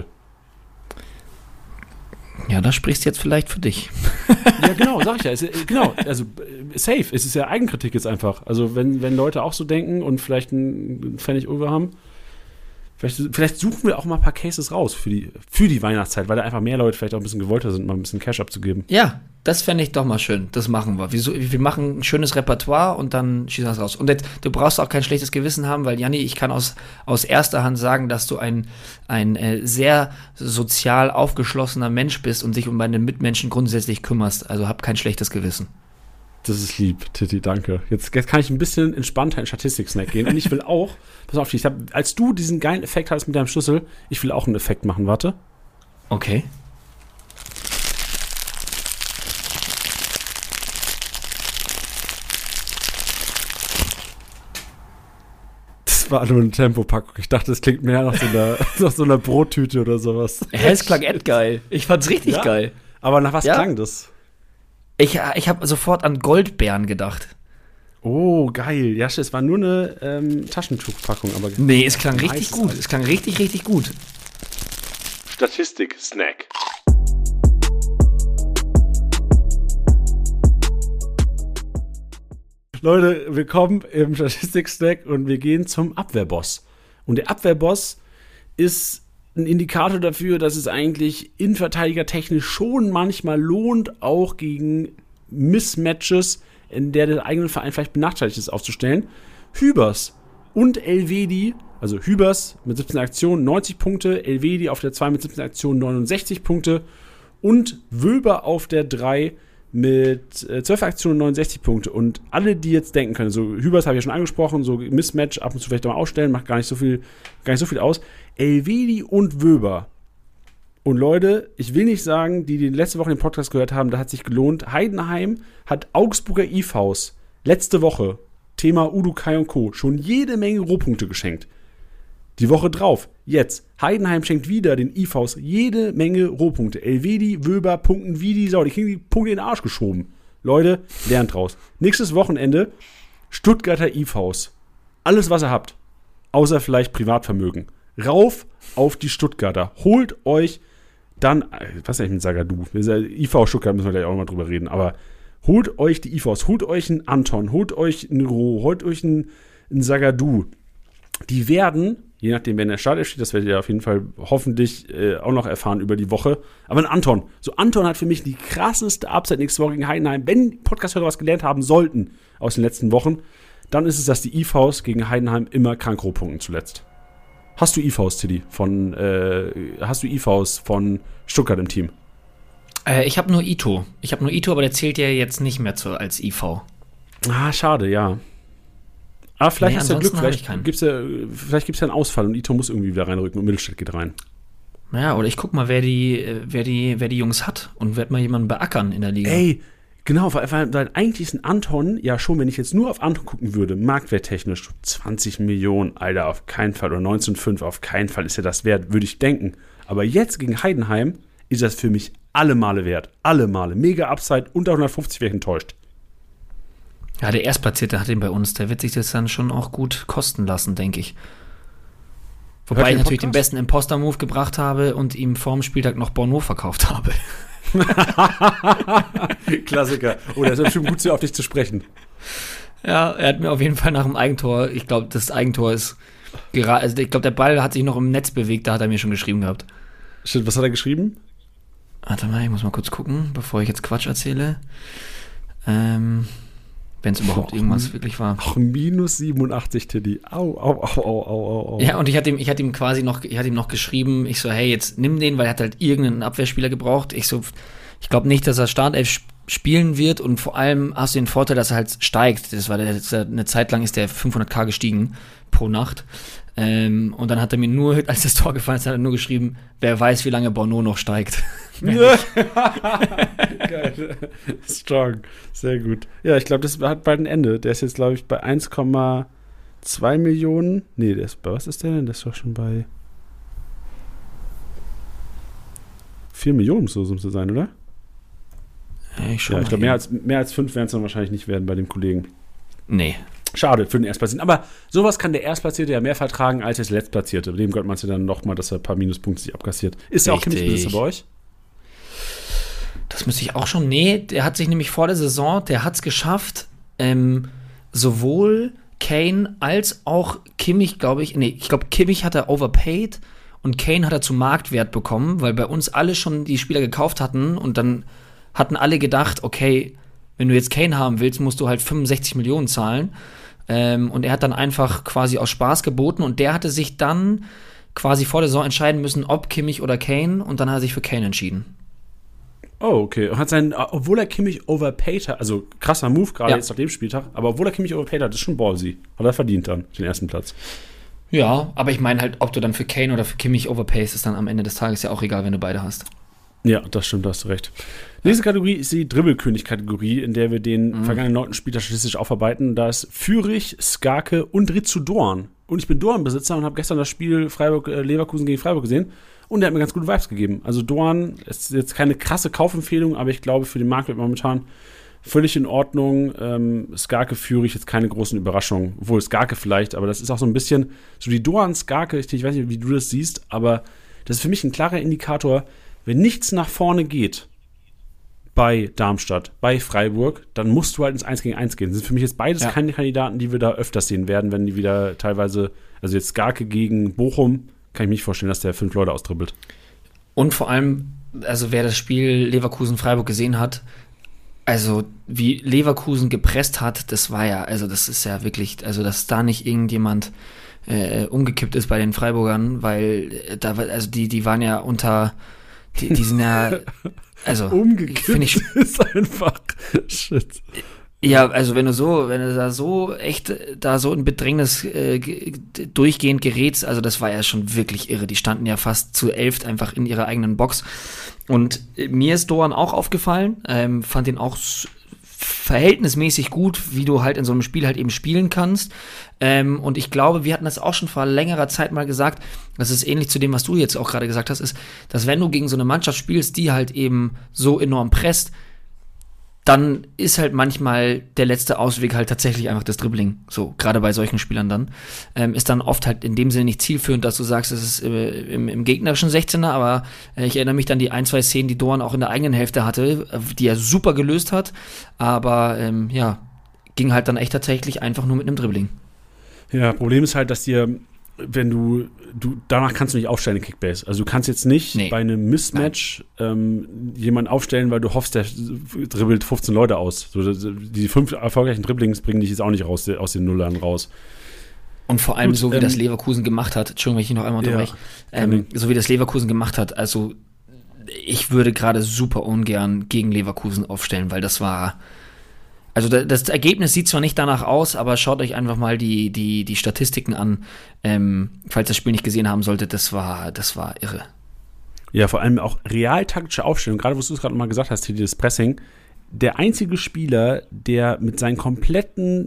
Ja, da sprichst du jetzt vielleicht für dich. Ja, genau, sag ich ja. Genau, also safe. Es ist ja Eigenkritik jetzt einfach. Also wenn Leute auch so denken und vielleicht einen Pfennig über haben, vielleicht suchen wir auch mal ein paar Cases raus für die Weihnachtszeit, weil da einfach mehr Leute vielleicht auch ein bisschen gewollter sind, mal ein bisschen Cash abzugeben. Ja, das fände ich doch mal schön. Das machen wir. Wir machen ein schönes Repertoire und dann schießen wir es raus. Und jetzt, du brauchst auch kein schlechtes Gewissen haben, weil, Janni, ich kann aus erster Hand sagen, dass du ein sehr sozial aufgeschlossener Mensch bist und dich um deine Mitmenschen grundsätzlich kümmerst. Also hab kein schlechtes Gewissen. Das ist lieb, Titti, danke. Jetzt kann ich ein bisschen entspannter in Statistik-Snack gehen. Und ich will auch, pass auf, als du diesen geilen Effekt hast mit deinem Schlüssel, ich will auch einen Effekt machen, warte. Okay. Das war nur eine Tempopackung. Ich dachte, das klingt mehr nach so einer Brottüte oder sowas. Es klang geil. Ich fand's richtig geil. Aber nach was klang das? Ich habe sofort an Goldbeeren gedacht. Oh, geil. Ja, es war nur eine Taschentuchpackung. Aber nee, es klang richtig gut. Es klang richtig, richtig gut. Statistik-Snack. Leute, willkommen im Statistik-Snack und wir gehen zum Abwehrboss. Und der Abwehrboss ist ein Indikator dafür, dass es eigentlich innenverteidigertechnisch schon manchmal lohnt, auch gegen Mismatches, in der der eigene Verein vielleicht benachteiligt ist, aufzustellen. Hübers und Elvedi, also Hübers mit 17 Aktionen 90 Punkte, Elvedi auf der 2 mit 17 Aktionen 69 Punkte und Wöber auf der 3 mit 12 Aktionen 69 Punkte. Und alle, die jetzt denken können, so Hübers habe ich ja schon angesprochen, so Mismatch ab und zu vielleicht auch mal ausstellen, macht gar nicht so viel aus. Elvedi und Wöber. Und Leute, ich will nicht sagen, die letzte Woche den Podcast gehört haben, da hat sich gelohnt. Heidenheim hat Augsburger IVs letzte Woche, Thema Udo Kai und Co., schon jede Menge Rohpunkte geschenkt. Die Woche drauf, jetzt, Heidenheim schenkt wieder den IVs jede Menge Rohpunkte. Elvedi, Wöber punkten wie die Sau. Die kriegen die Punkte in den Arsch geschoben. Leute, lernt draus. Nächstes Wochenende, Stuttgarter IVs. Alles, was ihr habt, außer vielleicht Privatvermögen. Rauf auf die Stuttgarter. Holt euch dann, was ist eigentlich mit Sagadu? IV Stuttgart müssen wir gleich auch mal drüber reden, aber holt euch die IVs, holt euch einen Anton, holt euch einen Roh, holt euch einen Sagadu. Die werden, je nachdem, wer in der Startelf steht, das werdet ihr auf jeden Fall hoffentlich auch noch erfahren über die Woche, aber ein Anton. So, Anton hat für mich die krasseste Upside nächste Woche gegen Heidenheim. Wenn Podcast-Hörer was gelernt haben sollten aus den letzten Wochen, dann ist es, dass die IVs gegen Heidenheim immer krank Rohpunkten zuletzt. Hast du IVs, Tiddy, von Stuttgart im Team? Ich habe nur Ito. Aber der zählt ja jetzt nicht mehr als IV. Ah, schade, ja. Aber vielleicht hast du Glück, vielleicht gibt's ja einen Ausfall und Ito muss irgendwie wieder reinrücken und Mittelstädt geht rein. Naja, oder ich guck mal, wer die Jungs hat und werd mal jemanden beackern in der Liga. Ey, genau, weil eigentlich ist ein Anton, ja schon, wenn ich jetzt nur auf Anton gucken würde, marktwerttechnisch 20 Millionen, Alter, auf keinen Fall, oder 19,5, auf keinen Fall ist ja das wert, würde ich denken. Aber jetzt gegen Heidenheim ist das für mich alle Male wert. Alle Male. Mega Upside, unter 150 wäre ich enttäuscht. Ja, der Erstplatzierte hat ihn bei uns, der wird sich das dann schon auch gut kosten lassen, denke ich. Wobei ich natürlich den besten Imposter-Move gebracht habe und ihm vorm Spieltag noch Borno verkauft habe. Klassiker. Oh, der ist bestimmt gut auf dich zu sprechen. Ja, er hat mir auf jeden Fall nach dem Eigentor, ich glaube, das Eigentor ist gerade, also ich glaube, der Ball hat sich noch im Netz bewegt, da hat er mir schon geschrieben gehabt. Stimmt, was hat er geschrieben? Warte mal, ich muss mal kurz gucken, bevor ich jetzt Quatsch erzähle. Wenn es überhaupt irgendwas wirklich war. Ach, minus 87, Tiddy. Au. Ja, und ich hatte ihm quasi noch geschrieben, ich so, hey, jetzt nimm den, weil er hat halt irgendeinen Abwehrspieler gebraucht. Ich glaube nicht, dass er Startelf spielen wird und vor allem hast du den Vorteil, dass er halt steigt. Eine Zeit lang ist der 500.000 gestiegen pro Nacht. Und dann hat er mir nur, als das Tor gefallen ist, hat er nur geschrieben, wer weiß, wie lange Borno noch steigt. Geil. Strong. Sehr gut. Ja, ich glaube, das hat bald ein Ende. Der ist jetzt, glaube ich, bei 1,2 Millionen. Nee, was ist der denn? Der ist doch schon bei 4 Millionen, muss so sein, oder? ich Ja, ich glaube, mehr als 5 werden es dann wahrscheinlich nicht werden bei dem Kollegen. Nee. Schade für den Erstplatzierten. Aber sowas kann der Erstplatzierte ja mehr vertragen als der Letztplatzierte. Dem gönnt man es ja dann nochmal, dass er ein paar Minuspunkte sich abkassiert. Ist ja auch Kimmich-Besitzer bei euch? Das müsste ich auch schon. Nee, der hat sich nämlich vor der Saison, der hat es geschafft, sowohl Kane als auch Kimmich, glaube ich, ich glaube, Kimmich hat er overpaid und Kane hat er zu Marktwert bekommen, weil bei uns alle schon die Spieler gekauft hatten und dann hatten alle gedacht, okay, wenn du jetzt Kane haben willst, musst du halt 65 Millionen zahlen. Und er hat dann einfach quasi aus Spaß geboten und der hatte sich dann quasi vor der Saison entscheiden müssen, ob Kimmich oder Kane und dann hat er sich für Kane entschieden. Oh, okay. Und hat obwohl er Kimmich overpaid hat, also krasser Move gerade jetzt nach dem Spieltag, aber obwohl er Kimmich overpaid hat, ist schon ballsy. Hat er verdient dann, den ersten Platz. Ja, aber ich meine halt, ob du dann für Kane oder für Kimmich overpayst, ist dann am Ende des Tages ja auch egal, wenn du beide hast. Ja, das stimmt, da hast du recht. Nächste Kategorie ist die Dribbelkönig-Kategorie, in der wir den vergangenen 9. Spieltag statistisch aufarbeiten. Da ist Führich, Skarke und Ritsu Dorn. Und ich bin Dorn-Besitzer und habe gestern das Spiel Leverkusen gegen Freiburg gesehen. Und der hat mir ganz gute Vibes gegeben. Also Dorn ist jetzt keine krasse Kaufempfehlung, aber ich glaube, für den Marktwert momentan völlig in Ordnung. Skarke, Führich, jetzt keine großen Überraschungen. Obwohl Skarke vielleicht, aber das ist auch so ein bisschen so die Dorn-Skarke. Ich weiß nicht, wie du das siehst, aber das ist für mich ein klarer Indikator, wenn nichts nach vorne geht bei Darmstadt, bei Freiburg, dann musst du halt ins 1 gegen 1 gehen. Das sind für mich jetzt beides keine Kandidaten, die wir da öfters sehen werden, wenn die wieder teilweise, also jetzt Skarke gegen Bochum, kann ich mir nicht vorstellen, dass der 5 Leute austribbelt. Und vor allem, also wer das Spiel Leverkusen-Freiburg gesehen hat, also wie Leverkusen gepresst hat, das war ja, also das ist ja wirklich, also dass da nicht irgendjemand umgekippt ist bei den Freiburgern, weil da, also die waren ja unter, die sind ja, also umgekippt ich, ist einfach shit. Ja, also wenn du da so echt da so in Bedrängnis durchgehend gerätst, also das war ja schon wirklich irre. Die standen ja fast zu 11 einfach in ihrer eigenen Box. Und mir ist Doan auch aufgefallen, fand ihn auch verhältnismäßig gut, wie du halt in so einem Spiel halt eben spielen kannst. Und ich glaube, wir hatten das auch schon vor längerer Zeit mal gesagt, das ist ähnlich zu dem, was du jetzt auch gerade gesagt hast, ist, dass wenn du gegen so eine Mannschaft spielst, die halt eben so enorm presst, dann ist halt manchmal der letzte Ausweg halt tatsächlich einfach das Dribbling. So, gerade bei solchen Spielern dann. Ist dann oft halt in dem Sinne nicht zielführend, dass du sagst, es ist im gegnerischen 16er, aber ich erinnere mich an die 1-2 Szenen, die Doan auch in der eigenen Hälfte hatte, die er super gelöst hat, aber ging halt dann echt tatsächlich einfach nur mit einem Dribbling. Ja, Problem ist halt, dass dir, wenn du danach kannst du nicht aufstellen in Kickbase. Also du kannst jetzt nicht bei einem Mismatch jemanden aufstellen, weil du hoffst, der dribbelt 15 Leute aus. So, die 5 erfolgreichen Dribblings bringen dich jetzt auch nicht aus den Nullern raus. Und vor allem so, wie das Leverkusen gemacht hat, Entschuldigung, wenn ich noch einmal unterbreche, so wie das Leverkusen gemacht hat, also ich würde gerade super ungern gegen Leverkusen aufstellen, weil das war, also das Ergebnis sieht zwar nicht danach aus, aber schaut euch einfach mal die Statistiken an, falls das Spiel nicht gesehen haben solltet, das war irre. Ja, vor allem auch realtaktische Aufstellung, gerade wo du es gerade nochmal gesagt hast, hier das Pressing, der einzige Spieler, der mit seiner kompletten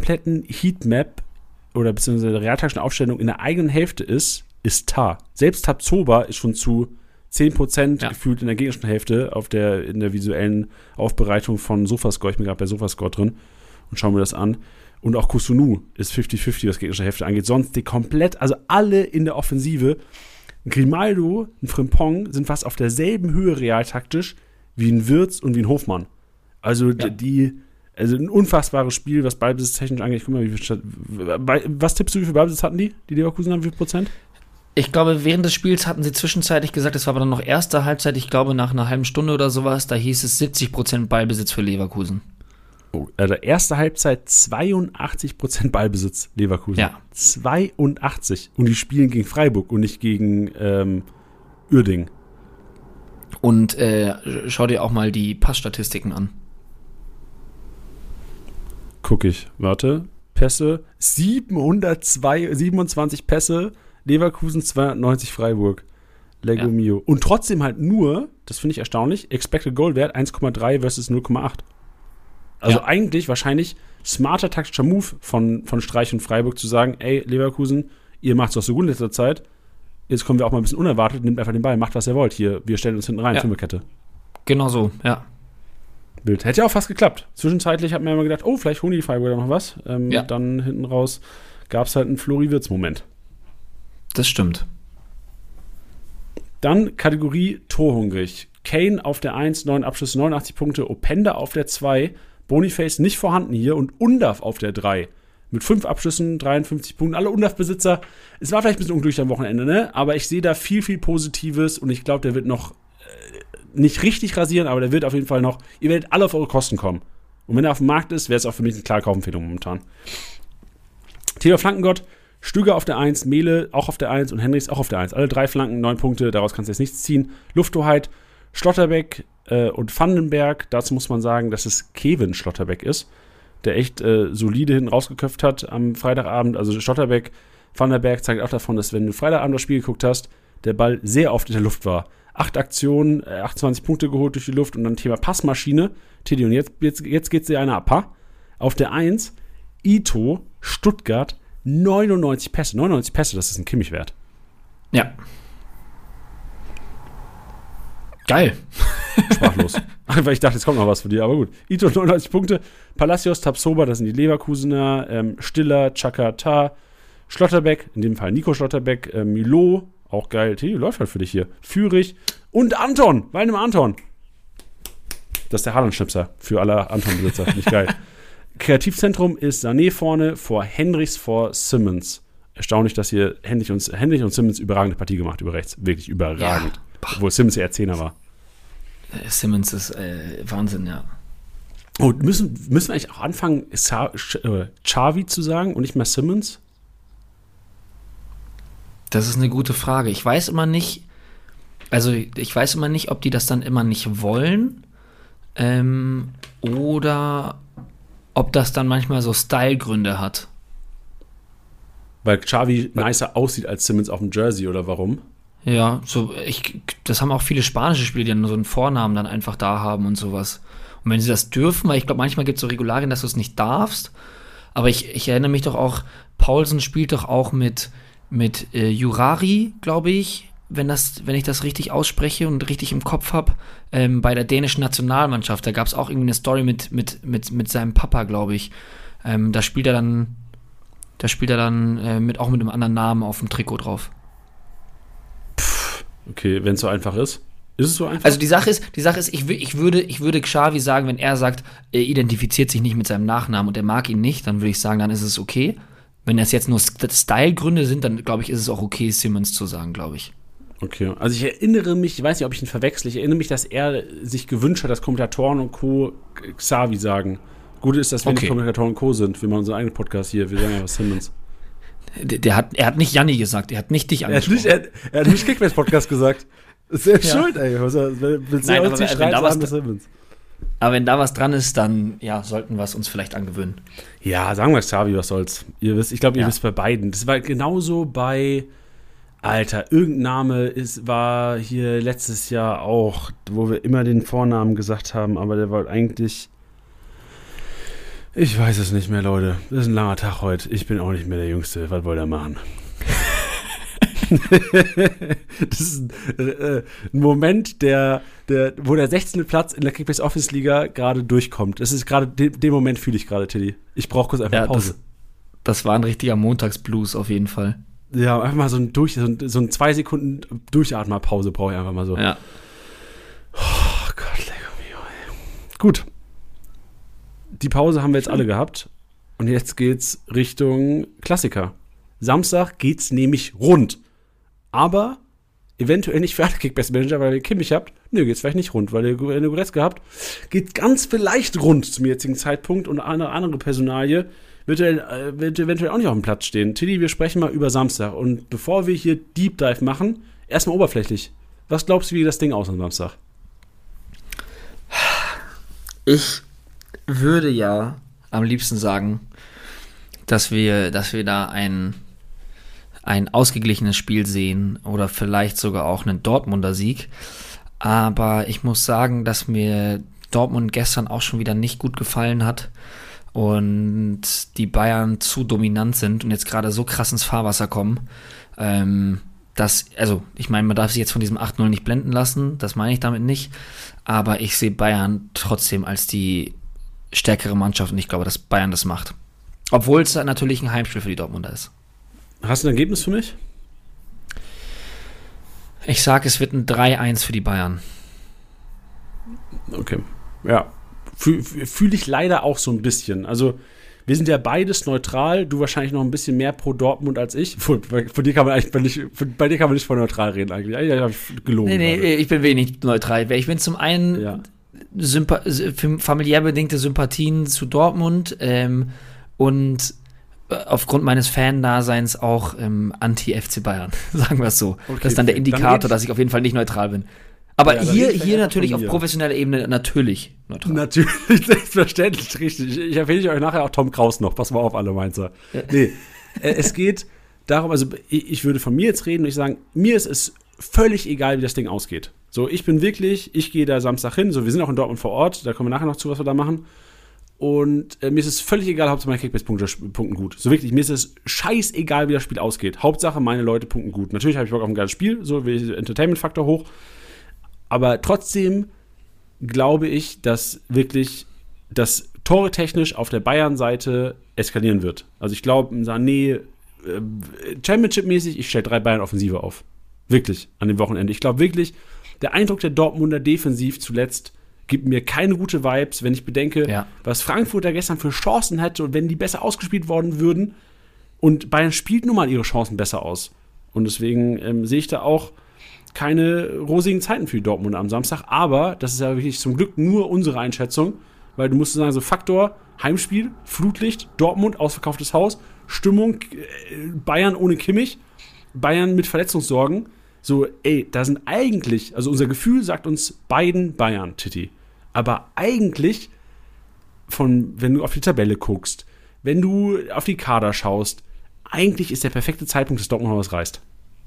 Heatmap oder beziehungsweise der realtaktischen Aufstellung in der eigenen Hälfte ist Tar. Selbst Tabsoba ist schon zu 10% gefühlt in der gegnerischen Hälfte in der visuellen Aufbereitung von Sofascore. Ich bin gerade bei Sofascore drin und schaue mir das an. Und auch Kusunu ist 50-50, was gegnerische Hälfte angeht. Sonst also alle in der Offensive. Grimaldo und Frimpong sind fast auf derselben Höhe realtaktisch wie ein Wirtz und wie ein Hofmann. Also also ein unfassbares Spiel, was Ballbesitz technisch angeht. Guck mal, was tippst du, wie viel Ballbesitz hatten die Leverkusen haben, wie viel Prozent? Ich glaube, während des Spiels hatten sie zwischenzeitlich gesagt, es war aber dann noch erste Halbzeit, ich glaube nach einer halben Stunde oder sowas, da hieß es 70% Ballbesitz für Leverkusen. Oh, also erste Halbzeit 82% Ballbesitz Leverkusen. Ja. 82. Und die spielen gegen Freiburg und nicht gegen Uerdingen. Und schau dir auch mal die Passstatistiken an. Guck ich. Warte. Pässe. 27 Pässe. Leverkusen 290 Freiburg. Lego Mio. Und trotzdem halt nur, das finde ich erstaunlich, Expected Goal Wert 1,3 versus 0,8. Also eigentlich wahrscheinlich smarter taktischer Move von Streich und Freiburg zu sagen, ey, Leverkusen, ihr macht es doch so gut in letzter Zeit, jetzt kommen wir auch mal ein bisschen unerwartet, nehmt einfach den Ball, macht was ihr wollt hier, wir stellen uns hinten rein, Fünferkette. Genau so, ja. Wild. Hätte ja auch fast geklappt. Zwischenzeitlich hat man ja immer gedacht, oh, vielleicht holen die Freiburger noch was. Ja. Dann hinten raus gab es halt einen Flori-Wirtz-Moment. Das stimmt. Dann Kategorie torhungrig. Kane auf der 1, 9 Abschlüsse, 89 Punkte. Openda auf der 2. Boniface nicht vorhanden hier. Und Undav auf der 3. Mit 5 Abschlüssen, 53 Punkten. Alle Undav-Besitzer. Es war vielleicht ein bisschen unglücklich am Wochenende, ne? Aber ich sehe da viel, viel Positives. Und ich glaube, der wird noch nicht richtig rasieren, aber der wird auf jeden Fall noch. Ihr werdet alle auf eure Kosten kommen. Und wenn er auf dem Markt ist, wäre es auch für mich eine klare Kaufempfehlung momentan. Theodor Flankengott, Stüger auf der 1, Mehle auch auf der 1 und Henrichs auch auf der 1. Alle 3 Flanken, 9 Punkte, daraus kannst du jetzt nichts ziehen. Lufthoheit, Schlotterbeck und Vandenberg. Dazu muss man sagen, dass es Kevin Schlotterbeck ist, der echt solide hinten rausgeköpft hat am Freitagabend. Also Schlotterbeck, Vandenberg zeigt auch davon, dass wenn du Freitagabend das Spiel geguckt hast, der Ball sehr oft in der Luft war. 8 Aktionen, 28 Punkte geholt durch die Luft und dann Thema Passmaschine. Teddy, und jetzt geht's dir einer ab, ha? Auf der 1, Ito, Stuttgart, 99 Pässe. 99 Pässe, das ist ein Kimmich-Wert. Ja. Geil. Sprachlos. Einfach, ich dachte, jetzt kommt noch was für dir, aber gut. Ito, 99 Punkte. Palacios, Tapsoba, das sind die Leverkusener. Stiller, Chakata, Schlotterbeck, in dem Fall Nico Schlotterbeck, Milo, auch geil. Teddy, läuft halt für dich hier. Führig und Anton, Waldemar Anton. Das ist der Haaland-Schnipser für alle Anton-Besitzer. Nicht geil. Kreativzentrum ist Sané vorne, vor Henrichs, vor Simmons. Erstaunlich, dass hier Henrich und Simmons überragende Partie gemacht über rechts. Wirklich überragend. Ja. Obwohl Simmons eher 10er war. Simmons ist Wahnsinn, ja. Oh, müssen wir eigentlich auch anfangen, Xavi zu sagen und nicht mehr Simmons? Das ist eine gute Frage. Ich weiß immer nicht, ob die das dann immer nicht wollen oder ob das dann manchmal so Stylegründe hat. Weil Xavi nicer aussieht als Simmons auf dem Jersey oder warum? Ja, das haben auch viele spanische Spieler, die dann so einen Vornamen dann einfach da haben und sowas. Und wenn sie das dürfen, weil ich glaube, manchmal gibt es so Regularien, dass du es nicht darfst, aber ich erinnere mich doch auch, Paulsen spielt doch auch mit Jurari, glaube ich, wenn ich das richtig ausspreche und richtig im Kopf habe, bei der dänischen Nationalmannschaft. Da gab es auch irgendwie eine Story mit seinem Papa, glaube ich. Da spielt er dann auch mit einem anderen Namen auf dem Trikot drauf. Okay, wenn es so einfach ist. Ist es so einfach? Also die Sache ist, ich würde Xavi sagen, wenn er sagt, er identifiziert sich nicht mit seinem Nachnamen und er mag ihn nicht, dann würde ich sagen, dann ist es okay. Wenn das jetzt nur Style-Gründe sind, dann glaube ich, ist es auch okay, Simmons zu sagen, glaube ich. Okay, also ich erinnere mich, ich weiß nicht, ob ich ihn verwechsle, ich erinnere mich, dass er sich gewünscht hat, dass Kommentatoren und Co. Xavi sagen. Gut ist, dass wir nicht Kommentatoren und Co. sind. Wir machen unseren eigenen Podcast hier, wir sagen ja was Simmons. Er hat nicht Janni gesagt, er hat nicht dich angesprochen. Er hat nicht Kickbase-Podcast gesagt. Das ist selbst schuld, ey. Willst Nein, du uns Simmons? Aber wenn da was dran ist, dann ja, sollten wir es uns vielleicht angewöhnen. Ja, sagen wir Xavi, was soll's. Ich glaube, ihr wisst bei beiden. Das war genauso bei, Alter, irgendein Name war hier letztes Jahr auch, wo wir immer den Vornamen gesagt haben, aber der war eigentlich, ich weiß es nicht mehr, Leute. Das ist ein langer Tag heute. Ich bin auch nicht mehr der Jüngste. Was wollt ihr machen? Das ist ein Moment, wo der 16. Platz in der Kickbase Office Liga gerade durchkommt. Das ist gerade, den Moment fühle ich gerade, Teddy. Ich brauche kurz einfach Pause. Das war ein richtiger Montagsblues auf jeden Fall. Ja, einfach mal so ein 2 Sekunden Durchatmer-Pause brauche ich einfach mal so. Ja. Oh Gott, lecker mio, ey. Gut. Die Pause haben wir jetzt alle gehabt. Und jetzt geht's Richtung Klassiker. Samstag geht's nämlich rund. Aber eventuell nicht für alle Kickbase-Manager, weil ihr Kimmich habt. Nö, geht's vielleicht nicht rund, weil ihr eine Goretzka habt. Geht ganz vielleicht rund zum jetzigen Zeitpunkt und eine andere Personalie wird eventuell auch nicht auf dem Platz stehen. Tilly, wir sprechen mal über Samstag. Und bevor wir hier Deep Dive machen, erstmal oberflächlich. Was glaubst du, wie das Ding aus am Samstag? Ich würde ja am liebsten sagen, dass wir da ein ausgeglichenes Spiel sehen oder vielleicht sogar auch einen Dortmunder Sieg. Aber ich muss sagen, dass mir Dortmund gestern auch schon wieder nicht gut gefallen hat und die Bayern zu dominant sind und jetzt gerade so krass ins Fahrwasser kommen, also ich meine, man darf sich jetzt von diesem 8-0 nicht blenden lassen, das meine ich damit nicht, aber ich sehe Bayern trotzdem als die stärkere Mannschaft und ich glaube, dass Bayern das macht. Obwohl es natürlich ein Heimspiel für die Dortmunder ist. Hast du ein Ergebnis für mich? Ich sage, es wird ein 3-1 für die Bayern. Okay, ja. Fühle ich leider auch so ein bisschen. Also, wir sind ja beides neutral. Du wahrscheinlich noch ein bisschen mehr pro Dortmund als ich. Von dir kann man eigentlich nicht, bei dir kann man nicht von neutral reden eigentlich. Eigentlich habe ich gelogen. Nee, ich bin wenig neutral. Ich bin zum einen familiär bedingte Sympathien zu Dortmund und aufgrund meines Fan-Daseins auch anti-FC Bayern, sagen wir es so. Okay, das ist dann der Indikator, dass ich auf jeden Fall nicht neutral bin. Aber ja, hier natürlich auf professioneller Ebene natürlich neutral. Natürlich, selbstverständlich, richtig. Ich erwähne euch nachher auch Tom Kraus noch. Pass mal auf, alle Mainzer. Nee, es geht darum, also ich würde von mir jetzt reden und ich sagen, mir ist es völlig egal, wie das Ding ausgeht. So, ich gehe da Samstag hin, so, wir sind auch in Dortmund vor Ort, da kommen wir nachher noch zu, was wir da machen. Und mir ist es völlig egal, Hauptsache meine Kickbase-Punkten gut. So wirklich, mir ist es scheißegal, wie das Spiel ausgeht. Hauptsache meine Leute punkten gut. Natürlich habe ich Bock auf ein geiles Spiel, so wie Entertainment-Faktor hoch. Aber trotzdem glaube ich, dass wirklich das Tore technisch auf der Bayern-Seite eskalieren wird. Also ich glaube, Sané Championship-mäßig, ich stelle 3 Bayern-Offensive auf. Wirklich, an dem Wochenende. Ich glaube wirklich, der Eindruck der Dortmunder defensiv zuletzt gibt mir keine gute Vibes, wenn ich bedenke, was Frankfurt da gestern für Chancen hätte und wenn die besser ausgespielt worden würden. Und Bayern spielt nun mal ihre Chancen besser aus. Und deswegen sehe ich da auch keine rosigen Zeiten für die Dortmund am Samstag, aber das ist ja wirklich zum Glück nur unsere Einschätzung, weil du musst sagen, so Faktor, Heimspiel, Flutlicht, Dortmund, ausverkauftes Haus, Stimmung, Bayern ohne Kimmich, Bayern mit Verletzungssorgen, so, da sind eigentlich, also unser Gefühl sagt uns beiden Bayern, Titti, aber eigentlich wenn du auf die Tabelle guckst, wenn du auf die Kader schaust, eigentlich ist der perfekte Zeitpunkt, dass Dortmund noch was reißt.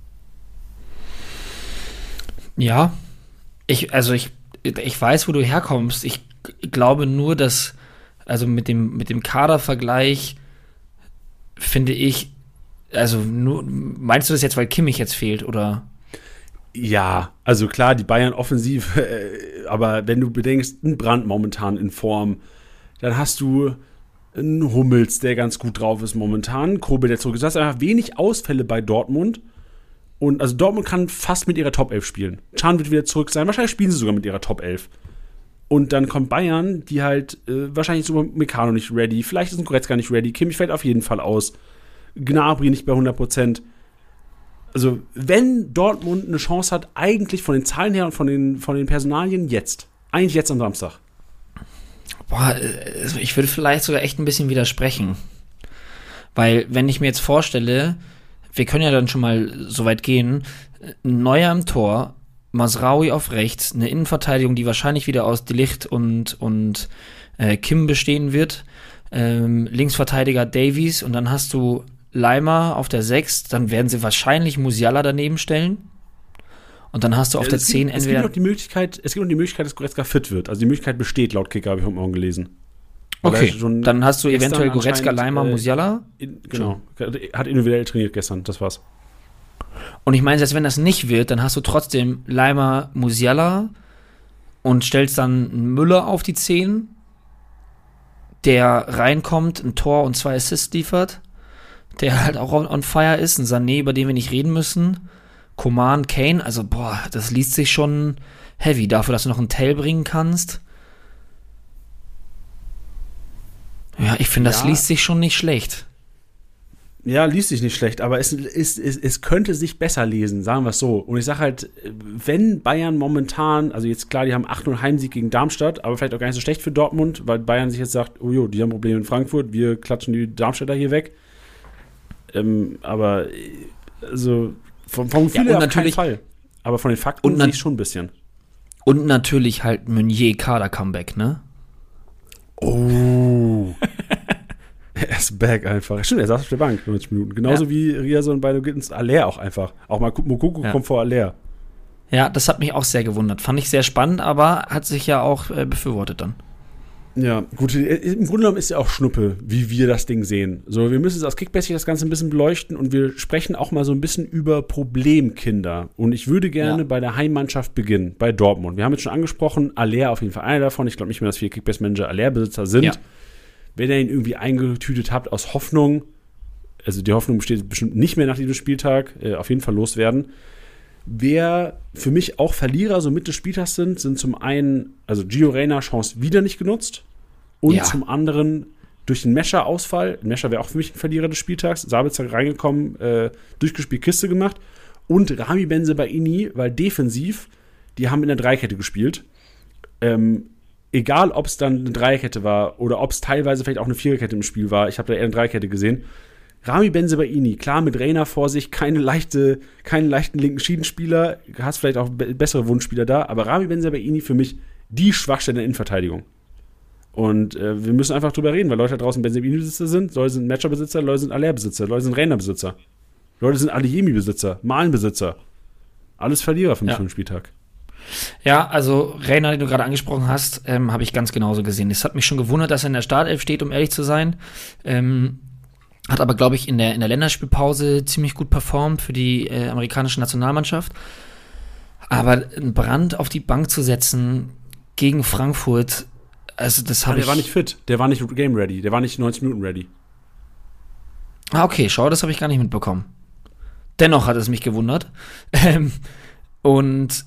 Ja, ich weiß, wo du herkommst. Ich glaube nur, dass, also mit dem Kadervergleich finde ich, also nur, meinst du das jetzt, weil Kimmich jetzt fehlt, oder? Ja, also klar, die Bayern offensiv, aber wenn du bedenkst, ein Brandt momentan in Form, dann hast du einen Hummels, der ganz gut drauf ist momentan, Kobel, der zurück ist. Du hast einfach wenig Ausfälle bei Dortmund. Und also Dortmund kann fast mit ihrer Top 11 spielen. Can wird wieder zurück sein. Wahrscheinlich spielen sie sogar mit ihrer Top 11. Und dann kommt Bayern, die halt wahrscheinlich sogar Meccano nicht ready. Vielleicht ist ein Goretzka nicht ready. Kimmich fällt auf jeden Fall aus. Gnabry nicht bei 100%. Also wenn Dortmund eine Chance hat, eigentlich von den Zahlen her und von den Personalien jetzt. Eigentlich jetzt am Samstag. Boah, ich würde vielleicht sogar echt ein bisschen widersprechen. Weil wenn ich mir jetzt vorstelle, wir können ja dann schon mal so weit gehen, Neuer im Tor, Mazraoui auf rechts, eine Innenverteidigung, die wahrscheinlich wieder aus De Ligt und Kim bestehen wird, Linksverteidiger Davies und dann hast du Leimer auf der 6, dann werden sie wahrscheinlich Musiala daneben stellen und dann hast du auf der 10 entweder... Es gibt noch die Möglichkeit, dass Goretzka fit wird. Also die Möglichkeit besteht, laut Kicker, habe ich heute Morgen gelesen. Okay, dann hast du eventuell Goretzka, Leimer, Musiala. Genau, hat individuell trainiert gestern, das war's. Und ich meine, selbst wenn das nicht wird, dann hast du trotzdem Leimer, Musiala und stellst dann einen Müller auf die 10, der reinkommt, ein Tor und 2 Assists liefert, der halt auch on fire ist, ein Sané, über den wir nicht reden müssen, Coman, Kane, also boah, das liest sich schon heavy, dafür, dass du noch einen Tell bringen kannst. Ja, ich finde, das liest sich schon nicht schlecht. Ja, liest sich nicht schlecht, aber es könnte sich besser lesen, sagen wir es so. Und ich sage halt, wenn Bayern momentan, also jetzt klar, die haben 8-0 Heimsieg gegen Darmstadt, aber vielleicht auch gar nicht so schlecht für Dortmund, weil Bayern sich jetzt sagt, oh jo, die haben Probleme in Frankfurt, wir klatschen die Darmstädter hier weg. Aber also vom Gefühl her auf keinen Fall. Aber von den Fakten sehe ich schon ein bisschen. Und natürlich halt Meunier Kader-Comeback, ne? Oh. Er ist back einfach. Stimmt, er saß auf der Bank 90 Minuten. Genauso wie Riazon bei Gittens. Aller auch einfach. Auch mal Moukoko kommt vor Aller. Ja, das hat mich auch sehr gewundert. Fand ich sehr spannend, aber hat sich ja auch befürwortet dann. Ja, gut, im Grunde genommen ist ja auch Schnuppe, wie wir das Ding sehen. So, wir müssen es aus Kickbase das Ganze ein bisschen beleuchten und wir sprechen auch mal so ein bisschen über Problemkinder. Und ich würde gerne bei der Heimmannschaft beginnen, bei Dortmund. Wir haben jetzt schon angesprochen, Aller auf jeden Fall einer davon. Ich glaube nicht mehr, dass viele Kickbase-Manager Aller-Besitzer sind. Ja. Wenn ihr ihn irgendwie eingetütet habt aus Hoffnung, also die Hoffnung besteht bestimmt nicht mehr nach diesem Spieltag, auf jeden Fall loswerden. Wer für mich auch Verlierer so Mitte des Spieltags sind zum einen, also Gio Reyna Chance wieder nicht genutzt und zum anderen durch den Mescher-Ausfall, Mescher wäre auch für mich ein Verlierer des Spieltags, Sabitzer reingekommen, durchgespielt, Kiste gemacht und Rami Bensebaini, weil defensiv, die haben in der Dreikette gespielt, egal ob es dann eine Dreierkette war oder ob es teilweise vielleicht auch eine Viererkette im Spiel war, ich habe da eher eine Dreierkette gesehen. Rami Bensebaini, klar mit Reyna vor sich, keinen leichten linken Schiedenspieler, hast vielleicht auch bessere Wunschspieler da, aber Rami Bensebaini für mich die Schwachstelle in der Innenverteidigung. Und wir müssen einfach drüber reden, weil Leute da draußen Bensebaini-Besitzer sind, Leute sind Matcher-Besitzer, Leute sind Aller-Besitzer, Leute sind Reyna-Besitzer, Leute sind Adeyemi-Besitzer, Malen-Besitzer. Alles Verlierer für mich für den Spieltag. Ja, also Reyna, den du gerade angesprochen hast, habe ich ganz genauso gesehen. Es hat mich schon gewundert, dass er in der Startelf steht, um ehrlich zu sein. Hat aber, glaube ich, in der Länderspielpause ziemlich gut performt für die amerikanische Nationalmannschaft. Aber einen Brandt auf die Bank zu setzen gegen Frankfurt, also das habe ich... Der war nicht fit, der war nicht game ready, der war nicht 90 Minuten ready. Ah, okay, schau, das habe ich gar nicht mitbekommen. Dennoch hat es mich gewundert. Und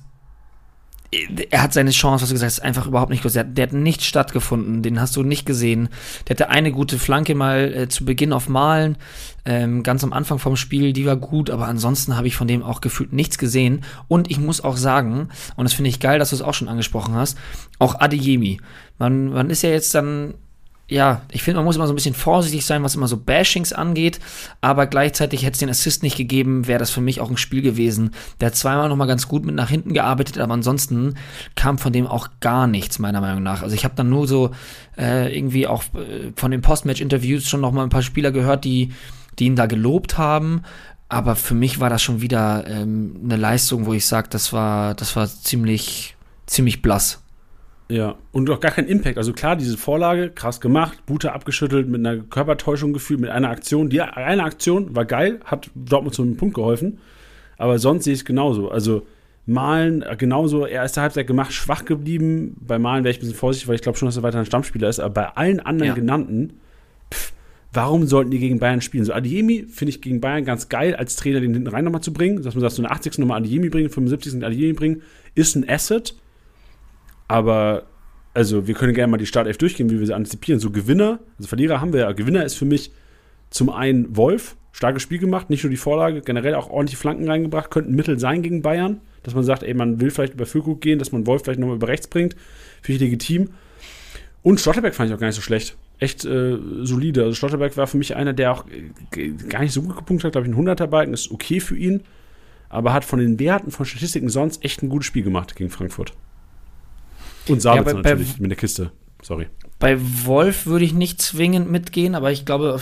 er hat seine Chance, was du gesagt hast, einfach überhaupt nicht groß. Der hat nicht stattgefunden, den hast du nicht gesehen. Der hatte eine gute Flanke mal zu Beginn auf Malen, ganz am Anfang vom Spiel, die war gut, aber ansonsten habe ich von dem auch gefühlt nichts gesehen. Und ich muss auch sagen, und das finde ich geil, dass du es auch schon angesprochen hast, auch Adeyemi. Man ist ja jetzt dann, ja, ich finde, man muss immer so ein bisschen vorsichtig sein, was immer so Bashings angeht, aber gleichzeitig hätte es den Assist nicht gegeben, wäre das für mich auch ein Spiel gewesen. Der hat zweimal nochmal ganz gut mit nach hinten gearbeitet, aber ansonsten kam von dem auch gar nichts, meiner Meinung nach. Also ich habe dann nur so irgendwie auch von den Postmatch-Interviews schon nochmal ein paar Spieler gehört, die ihn da gelobt haben, aber für mich war das schon wieder eine Leistung, wo ich sage, das war ziemlich blass. Ja, und auch gar kein Impact. Also klar, diese Vorlage, krass gemacht, Bute abgeschüttelt, mit einer Körpertäuschung gefühlt, mit einer Aktion. Die eine Aktion war geil, hat Dortmund zu einem Punkt geholfen. Aber sonst sehe ich es genauso. Also Malen genauso, erste Halbzeit gemacht, schwach geblieben. Bei Malen wäre ich ein bisschen vorsichtig, weil ich glaube schon, dass er weiter ein Stammspieler ist. Aber bei allen anderen genannten, warum sollten die gegen Bayern spielen? So Adeyemi finde ich gegen Bayern ganz geil, als Trainer den hinten rein nochmal zu bringen. Dass man sagt, so eine 80. nochmal Adeyemi bringen, 75. Adeyemi bringen, ist ein Asset. Aber, also, wir können gerne mal die Startelf durchgehen, wie wir sie antizipieren. So Gewinner, also Verlierer haben wir ja. Gewinner ist für mich zum einen Wolf, starkes Spiel gemacht, nicht nur die Vorlage, generell auch ordentliche Flanken reingebracht, könnten Mittel sein gegen Bayern, dass man sagt, ey, man will vielleicht über Füllkrug gehen, dass man Wolf vielleicht nochmal über rechts bringt. Finde ich legitim. Und Schlotterbeck fand ich auch gar nicht so schlecht. Echt solide. Also Schlotterbeck war für mich einer, der auch gar nicht so gut gepunktet hat, glaube ich, ein 100er-Balken, ist okay für ihn, aber hat von den Werten, von Statistiken sonst echt ein gutes Spiel gemacht gegen Frankfurt. Und Sabitzer natürlich, mit der Kiste. Sorry. Bei Wolf würde ich nicht zwingend mitgehen, aber ich glaube,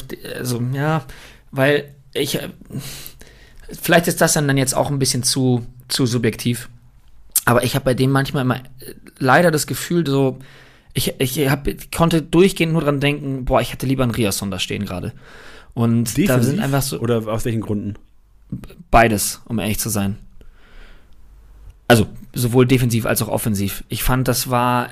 weil ich, vielleicht ist das dann jetzt auch ein bisschen zu subjektiv, aber ich habe bei dem manchmal immer leider das Gefühl, so, ich konnte durchgehend nur dran denken, boah, ich hätte lieber einen Riasson da stehen gerade. Und defensiv, da sind einfach so. Oder aus welchen Gründen? Beides, um ehrlich zu sein. Also sowohl defensiv als auch offensiv. Ich fand, das war,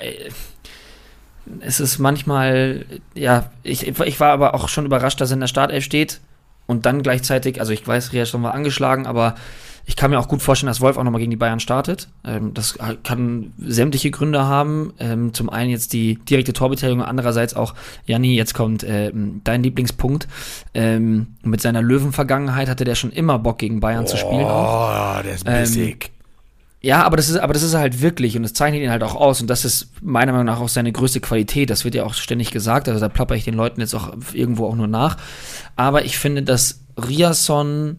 es ist manchmal, ja, ich war aber auch schon überrascht, dass er in der Startelf steht und dann gleichzeitig, also ich weiß, Riasson war angeschlagen, aber ich kann mir auch gut vorstellen, dass Wolf auch nochmal gegen die Bayern startet. Das kann sämtliche Gründe haben. Zum einen jetzt die direkte Torbeteiligung, andererseits auch, Janni, jetzt kommt dein Lieblingspunkt. Mit seiner Löwenvergangenheit hatte der schon immer Bock, gegen Bayern zu spielen. Oh, der ist bissig. Ja, aber das ist halt wirklich und das zeichnet ihn halt auch aus und das ist meiner Meinung nach auch seine größte Qualität. Das wird ja auch ständig gesagt, also da plapper ich den Leuten jetzt auch irgendwo auch nur nach. Aber ich finde, dass Riasson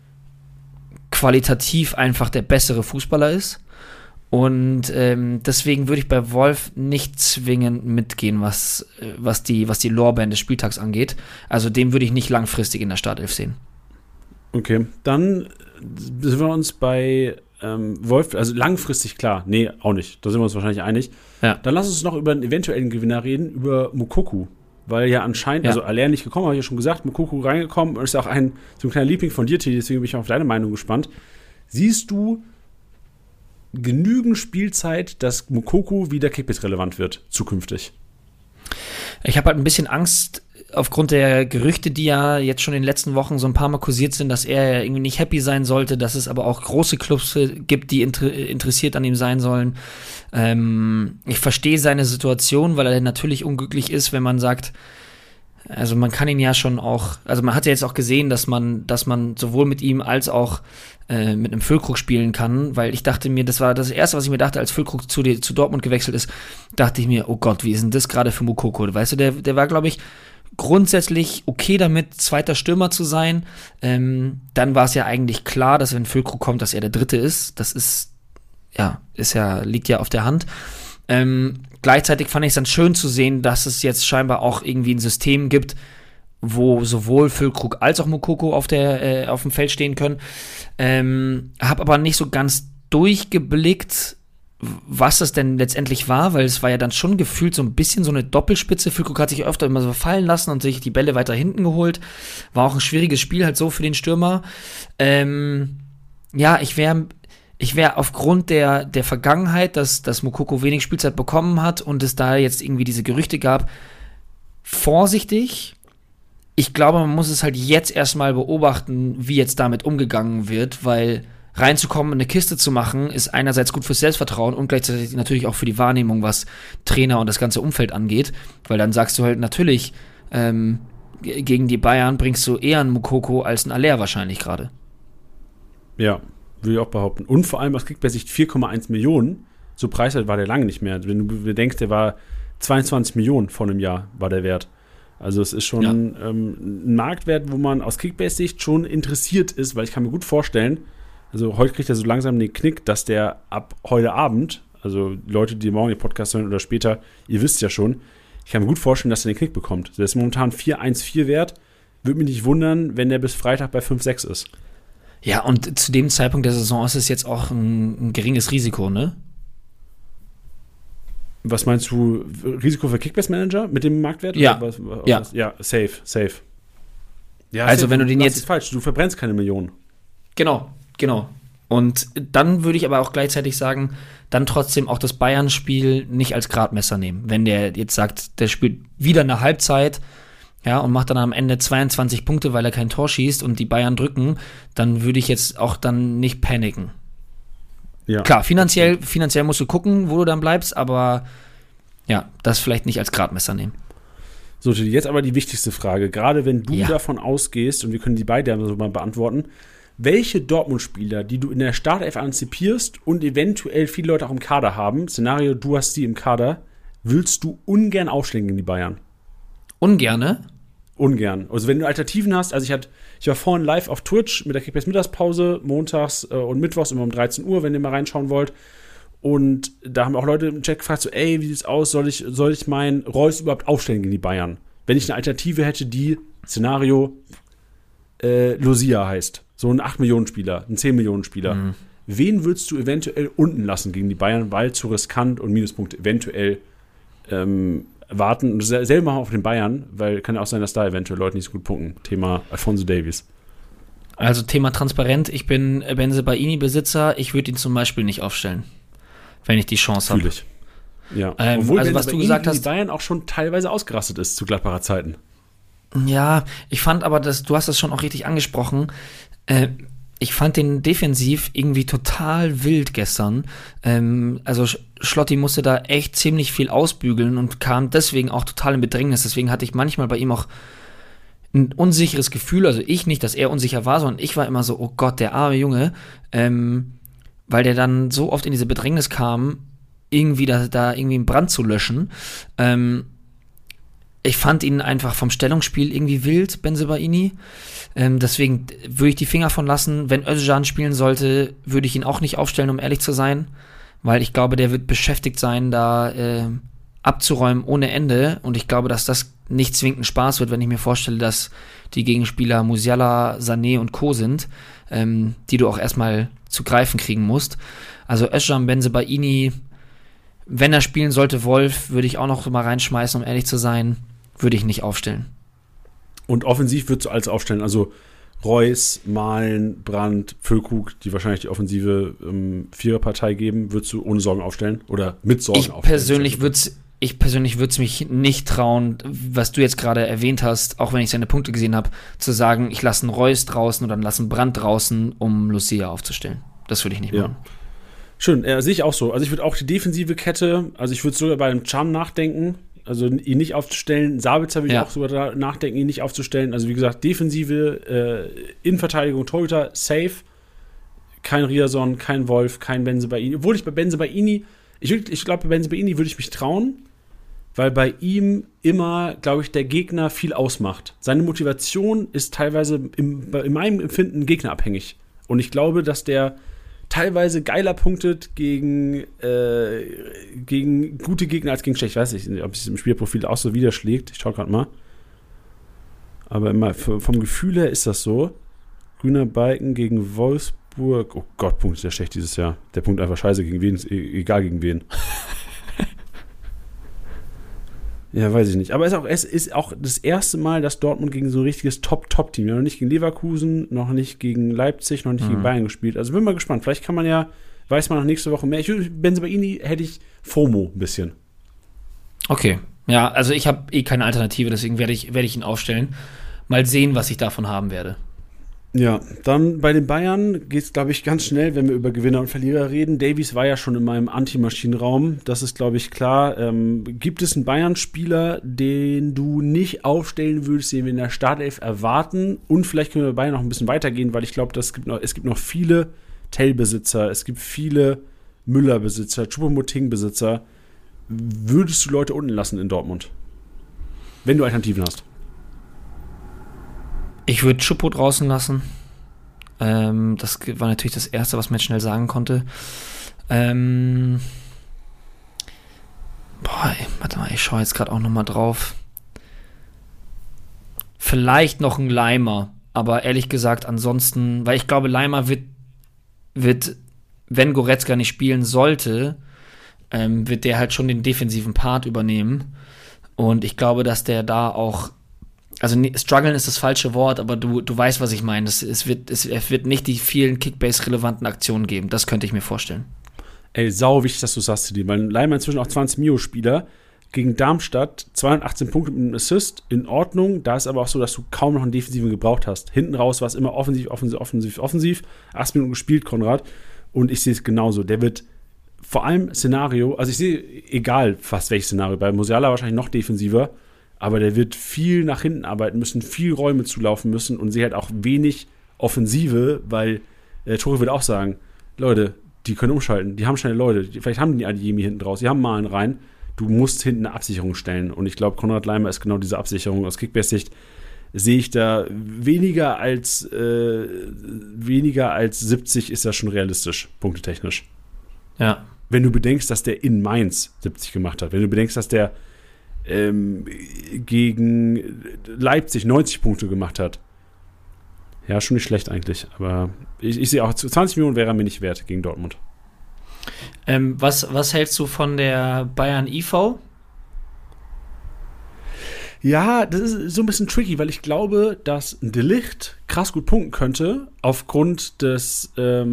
qualitativ einfach der bessere Fußballer ist und deswegen würde ich bei Wolf nicht zwingend mitgehen, was die Lorbeeren des Spieltags angeht. Also den würde ich nicht langfristig in der Startelf sehen. Okay, dann sind wir uns bei Wolf, also langfristig klar, nee, auch nicht, da sind wir uns wahrscheinlich einig. Ja. Dann lass uns noch über einen eventuellen Gewinner reden, über Moukoko, weil ja anscheinend, also Aller nicht gekommen, habe ich ja schon gesagt, Moukoko reingekommen und ist auch so ein kleiner Liebling von dir, Teddy, deswegen bin ich auf deine Meinung gespannt. Siehst du genügend Spielzeit, dass Moukoko wieder Kickbase relevant wird, zukünftig? Ich habe halt ein bisschen Angst, aufgrund der Gerüchte, die ja jetzt schon in den letzten Wochen so ein paar Mal kursiert sind, dass er irgendwie nicht happy sein sollte, dass es aber auch große Clubs gibt, die interessiert an ihm sein sollen. Ich verstehe seine Situation, weil er natürlich unglücklich ist, wenn man sagt, also man kann ihn ja schon auch, also man hat ja jetzt auch gesehen, dass man sowohl mit ihm als auch mit einem Füllkrug spielen kann, weil ich dachte mir, das war das Erste, was ich mir dachte, als Füllkrug zu Dortmund gewechselt ist, dachte ich mir, oh Gott, wie ist denn das gerade für Moukoko? Weißt du, der war, glaube ich, grundsätzlich okay damit, zweiter Stürmer zu sein. Dann war es ja eigentlich klar, dass wenn Füllkrug kommt, dass er der Dritte ist. Das liegt ja auf der Hand. Gleichzeitig fand ich es dann schön zu sehen, dass es jetzt scheinbar auch irgendwie ein System gibt, wo sowohl Füllkrug als auch Moukoko auf dem Feld stehen können. Hab aber nicht so ganz durchgeblickt, was das denn letztendlich war, weil es war ja dann schon gefühlt so ein bisschen so eine Doppelspitze. Füllkrug hat sich öfter immer so fallen lassen und sich die Bälle weiter hinten geholt. War auch ein schwieriges Spiel halt so für den Stürmer. Ich wäre aufgrund der Vergangenheit, dass Moukoko wenig Spielzeit bekommen hat und es da jetzt irgendwie diese Gerüchte gab, vorsichtig. Ich glaube, man muss es halt jetzt erstmal beobachten, wie jetzt damit umgegangen wird, weil reinzukommen, eine Kiste zu machen, ist einerseits gut fürs Selbstvertrauen und gleichzeitig natürlich auch für die Wahrnehmung, was Trainer und das ganze Umfeld angeht, weil dann sagst du halt natürlich, gegen die Bayern bringst du eher einen Moukoko als einen Aller wahrscheinlich gerade. Ja, würde ich auch behaupten. Und vor allem aus Kickbase-Sicht 4,1 Millionen, so preiswert war der lange nicht mehr. Wenn du bedenkst, der war 22 Millionen vor einem Jahr, war der Wert. Also es ist schon ein Marktwert, wo man aus Kickbase-Sicht schon interessiert ist, weil ich kann mir gut vorstellen, also heute kriegt er so langsam den Knick, dass der ab heute Abend, also Leute, die morgen den Podcast hören oder später, ihr wisst ja schon, ich kann mir gut vorstellen, dass er den Knick bekommt. Der ist momentan 4,14 wert. Würde mich nicht wundern, wenn der bis Freitag bei 5,6 ist. Ja, und zu dem Zeitpunkt der Saison ist es jetzt auch ein geringes Risiko, ne? Was meinst du, Risiko für Kickbase-Manager mit dem Marktwert? Ja. Ja, safe. Ja, also safe, wenn du den jetzt... Das ist falsch, du verbrennst keine Millionen. Genau. Und dann würde ich aber auch gleichzeitig sagen, dann trotzdem auch das Bayern-Spiel nicht als Gradmesser nehmen. Wenn der jetzt sagt, der spielt wieder eine Halbzeit, ja, und macht dann am Ende 22 Punkte, weil er kein Tor schießt und die Bayern drücken, dann würde ich jetzt auch dann nicht paniken. Ja. Klar, finanziell musst du gucken, wo du dann bleibst, aber ja, das vielleicht nicht als Gradmesser nehmen. So, jetzt aber die wichtigste Frage. Gerade wenn du davon ausgehst, und wir können die beide so mal beantworten, welche Dortmund-Spieler, die du in der Startelf anzipierst und eventuell viele Leute auch im Kader haben, Szenario, du hast die im Kader, willst du ungern aufstellen gegen die Bayern? Ungerne? Ungern. Also wenn du Alternativen hast, also ich war vorhin live auf Twitch mit der Kickbase Mittagspause, montags und mittwochs immer um 13 Uhr, wenn ihr mal reinschauen wollt. Und da haben auch Leute im Chat gefragt, so, ey, wie sieht's aus, soll ich meinen Reus überhaupt aufstellen gegen die Bayern? Wenn ich eine Alternative hätte, die, Szenario, Lucia heißt. So ein 8-Millionen-Spieler, ein 10-Millionen-Spieler. Mhm. Wen würdest du eventuell unten lassen gegen die Bayern, weil zu riskant und Minuspunkte eventuell warten? Und selber machen auf den Bayern, weil kann ja auch sein, dass da eventuell Leute nicht so gut punkten. Thema Alphonso Davies. Also Thema transparent, ich bin Bensebaini-Besitzer, ich würde ihn zum Beispiel nicht aufstellen, wenn ich die Chance habe. Natürlich. Ja. Obwohl, also was du gesagt hast, die Bayern auch schon teilweise ausgerastet ist zu Gladbacher Zeiten. Ja, ich fand aber, du hast das schon auch richtig angesprochen, ich fand den defensiv irgendwie total wild gestern. Also Schlotti musste da echt ziemlich viel ausbügeln und kam deswegen auch total in Bedrängnis. Deswegen hatte ich manchmal bei ihm auch ein unsicheres Gefühl. Also ich nicht, dass er unsicher war, sondern ich war immer so, oh Gott, der arme Junge. Weil der dann so oft in diese Bedrängnis kam, irgendwie da irgendwie einen Brand zu löschen. Ich fand ihn einfach vom Stellungsspiel irgendwie wild, Bensebaini. Deswegen würde ich die Finger von lassen. Wenn Özcan spielen sollte, würde ich ihn auch nicht aufstellen, um ehrlich zu sein. Weil ich glaube, der wird beschäftigt sein, da abzuräumen ohne Ende. Und ich glaube, dass das nicht zwingend Spaß wird, wenn ich mir vorstelle, dass die Gegenspieler Musiala, Sané und Co. sind, die du auch erstmal zu greifen kriegen musst. Also Özcan, Bensebaini, wenn er spielen sollte, Wolf, würde ich auch noch mal reinschmeißen, um ehrlich zu sein, würde ich nicht aufstellen. Und offensiv würdest du alles aufstellen, also Reus, Malen, Brandt, Füllkrug, die wahrscheinlich die offensive Viererpartei geben, würdest du ohne Sorgen aufstellen oder mit Sorgen aufstellen? Ich persönlich würde es mich nicht trauen, was du jetzt gerade erwähnt hast, auch wenn ich seine Punkte gesehen habe, zu sagen, ich lasse einen Reus draußen oder lasse einen Brandt draußen, um Lucia aufzustellen. Das würde ich nicht machen. Ja. Schön, sehe ich auch so. Also ich würde auch die defensive Kette, also ich würde sogar bei einem Can nachdenken, also ihn nicht aufzustellen. Sabitzer würde ich auch sogar nachdenken, ihn nicht aufzustellen. Also wie gesagt, defensive Innenverteidigung, Torhüter, safe. Kein Riasson, kein Wolf, kein Bensebaini. Obwohl ich bei Bensebaini, ich glaube, bei Bensebaini würde ich mich trauen, weil bei ihm immer, glaube ich, der Gegner viel ausmacht. Seine Motivation ist teilweise in meinem Empfinden gegnerabhängig. Und ich glaube, dass der teilweise geiler punktet gegen gute Gegner als gegen schlecht. Ich weiß nicht, ob es im Spielprofil auch so widerschlägt. Ich schaue gerade mal. Aber immer vom Gefühl her ist das so. Grüner Balken gegen Wolfsburg. Oh Gott, punktet der schlecht dieses Jahr. Der punktet einfach scheiße gegen wen, ist egal gegen wen. Ja, weiß ich nicht. Aber es ist auch das erste Mal, dass Dortmund gegen so ein richtiges Top-Team, noch nicht gegen Leverkusen, noch nicht gegen Leipzig, noch nicht gegen Bayern gespielt. Also bin mal gespannt. Vielleicht kann man ja, weiß man noch nächste Woche mehr. Bensebaini hätte ich FOMO ein bisschen. Okay. Ja, also ich habe keine Alternative, deswegen werde ich ihn aufstellen. Mal sehen, was ich davon haben werde. Ja, dann bei den Bayern geht es, glaube ich, ganz schnell, wenn wir über Gewinner und Verlierer reden. Davies war ja schon in meinem Anti-Maschinenraum, das ist, glaube ich, klar. Gibt es einen Bayern-Spieler, den du nicht aufstellen würdest, den wir in der Startelf erwarten? Und vielleicht können wir bei Bayern noch ein bisschen weitergehen, weil ich glaube, es gibt noch viele Tell-Besitzer, es gibt viele Müller-Besitzer, Choupo-Moting-Besitzer. Würdest du Leute unten lassen in Dortmund? Wenn du Alternativen hast. Ich würde Choupo draußen lassen. Das war natürlich das Erste, was man jetzt schnell sagen konnte. Warte mal, ich schaue jetzt gerade auch noch mal drauf. Vielleicht noch ein Leimer, aber ehrlich gesagt ansonsten, weil ich glaube, Leimer wird, wenn Goretzka nicht spielen sollte, wird der halt schon den defensiven Part übernehmen. Und ich glaube, dass der da auch, also strugglen ist das falsche Wort, aber du weißt, was ich meine. Es wird nicht die vielen Kickbase-relevanten Aktionen geben. Das könnte ich mir vorstellen. Ey, sau wichtig, dass du sagst, weil Leimer inzwischen auch 20 Mio-Spieler gegen Darmstadt, 218 Punkte mit einem Assist, in Ordnung. Da ist aber auch so, dass du kaum noch einen Defensiven gebraucht hast. Hinten raus war es immer offensiv. 8 Minuten gespielt, Konrad. Und ich sehe es genauso. Der wird vor allem Szenario, also ich sehe, egal fast welches Szenario, bei Musiala wahrscheinlich noch defensiver, aber der wird viel nach hinten arbeiten müssen, viel Räume zulaufen müssen und sie halt auch wenig Offensive, weil Tore wird auch sagen, Leute, die können umschalten, die haben schnelle Leute, vielleicht haben die Adeyemi hinten draus, die haben Malen rein, du musst hinten eine Absicherung stellen und ich glaube, Konrad Leimer ist genau diese Absicherung. Aus Kickbase-Sicht sehe ich da weniger als 70 ist das schon realistisch, punktetechnisch. Ja. Wenn du bedenkst, dass der in Mainz 70 gemacht hat, wenn du bedenkst, dass der gegen Leipzig 90 Punkte gemacht hat. Ja, schon nicht schlecht eigentlich. Aber ich sehe auch, 20 Millionen wäre er mir nicht wert gegen Dortmund. Was hältst du von der Bayern IV? Ja, das ist so ein bisschen tricky, weil ich glaube, dass De Ligt krass gut punkten könnte, aufgrund des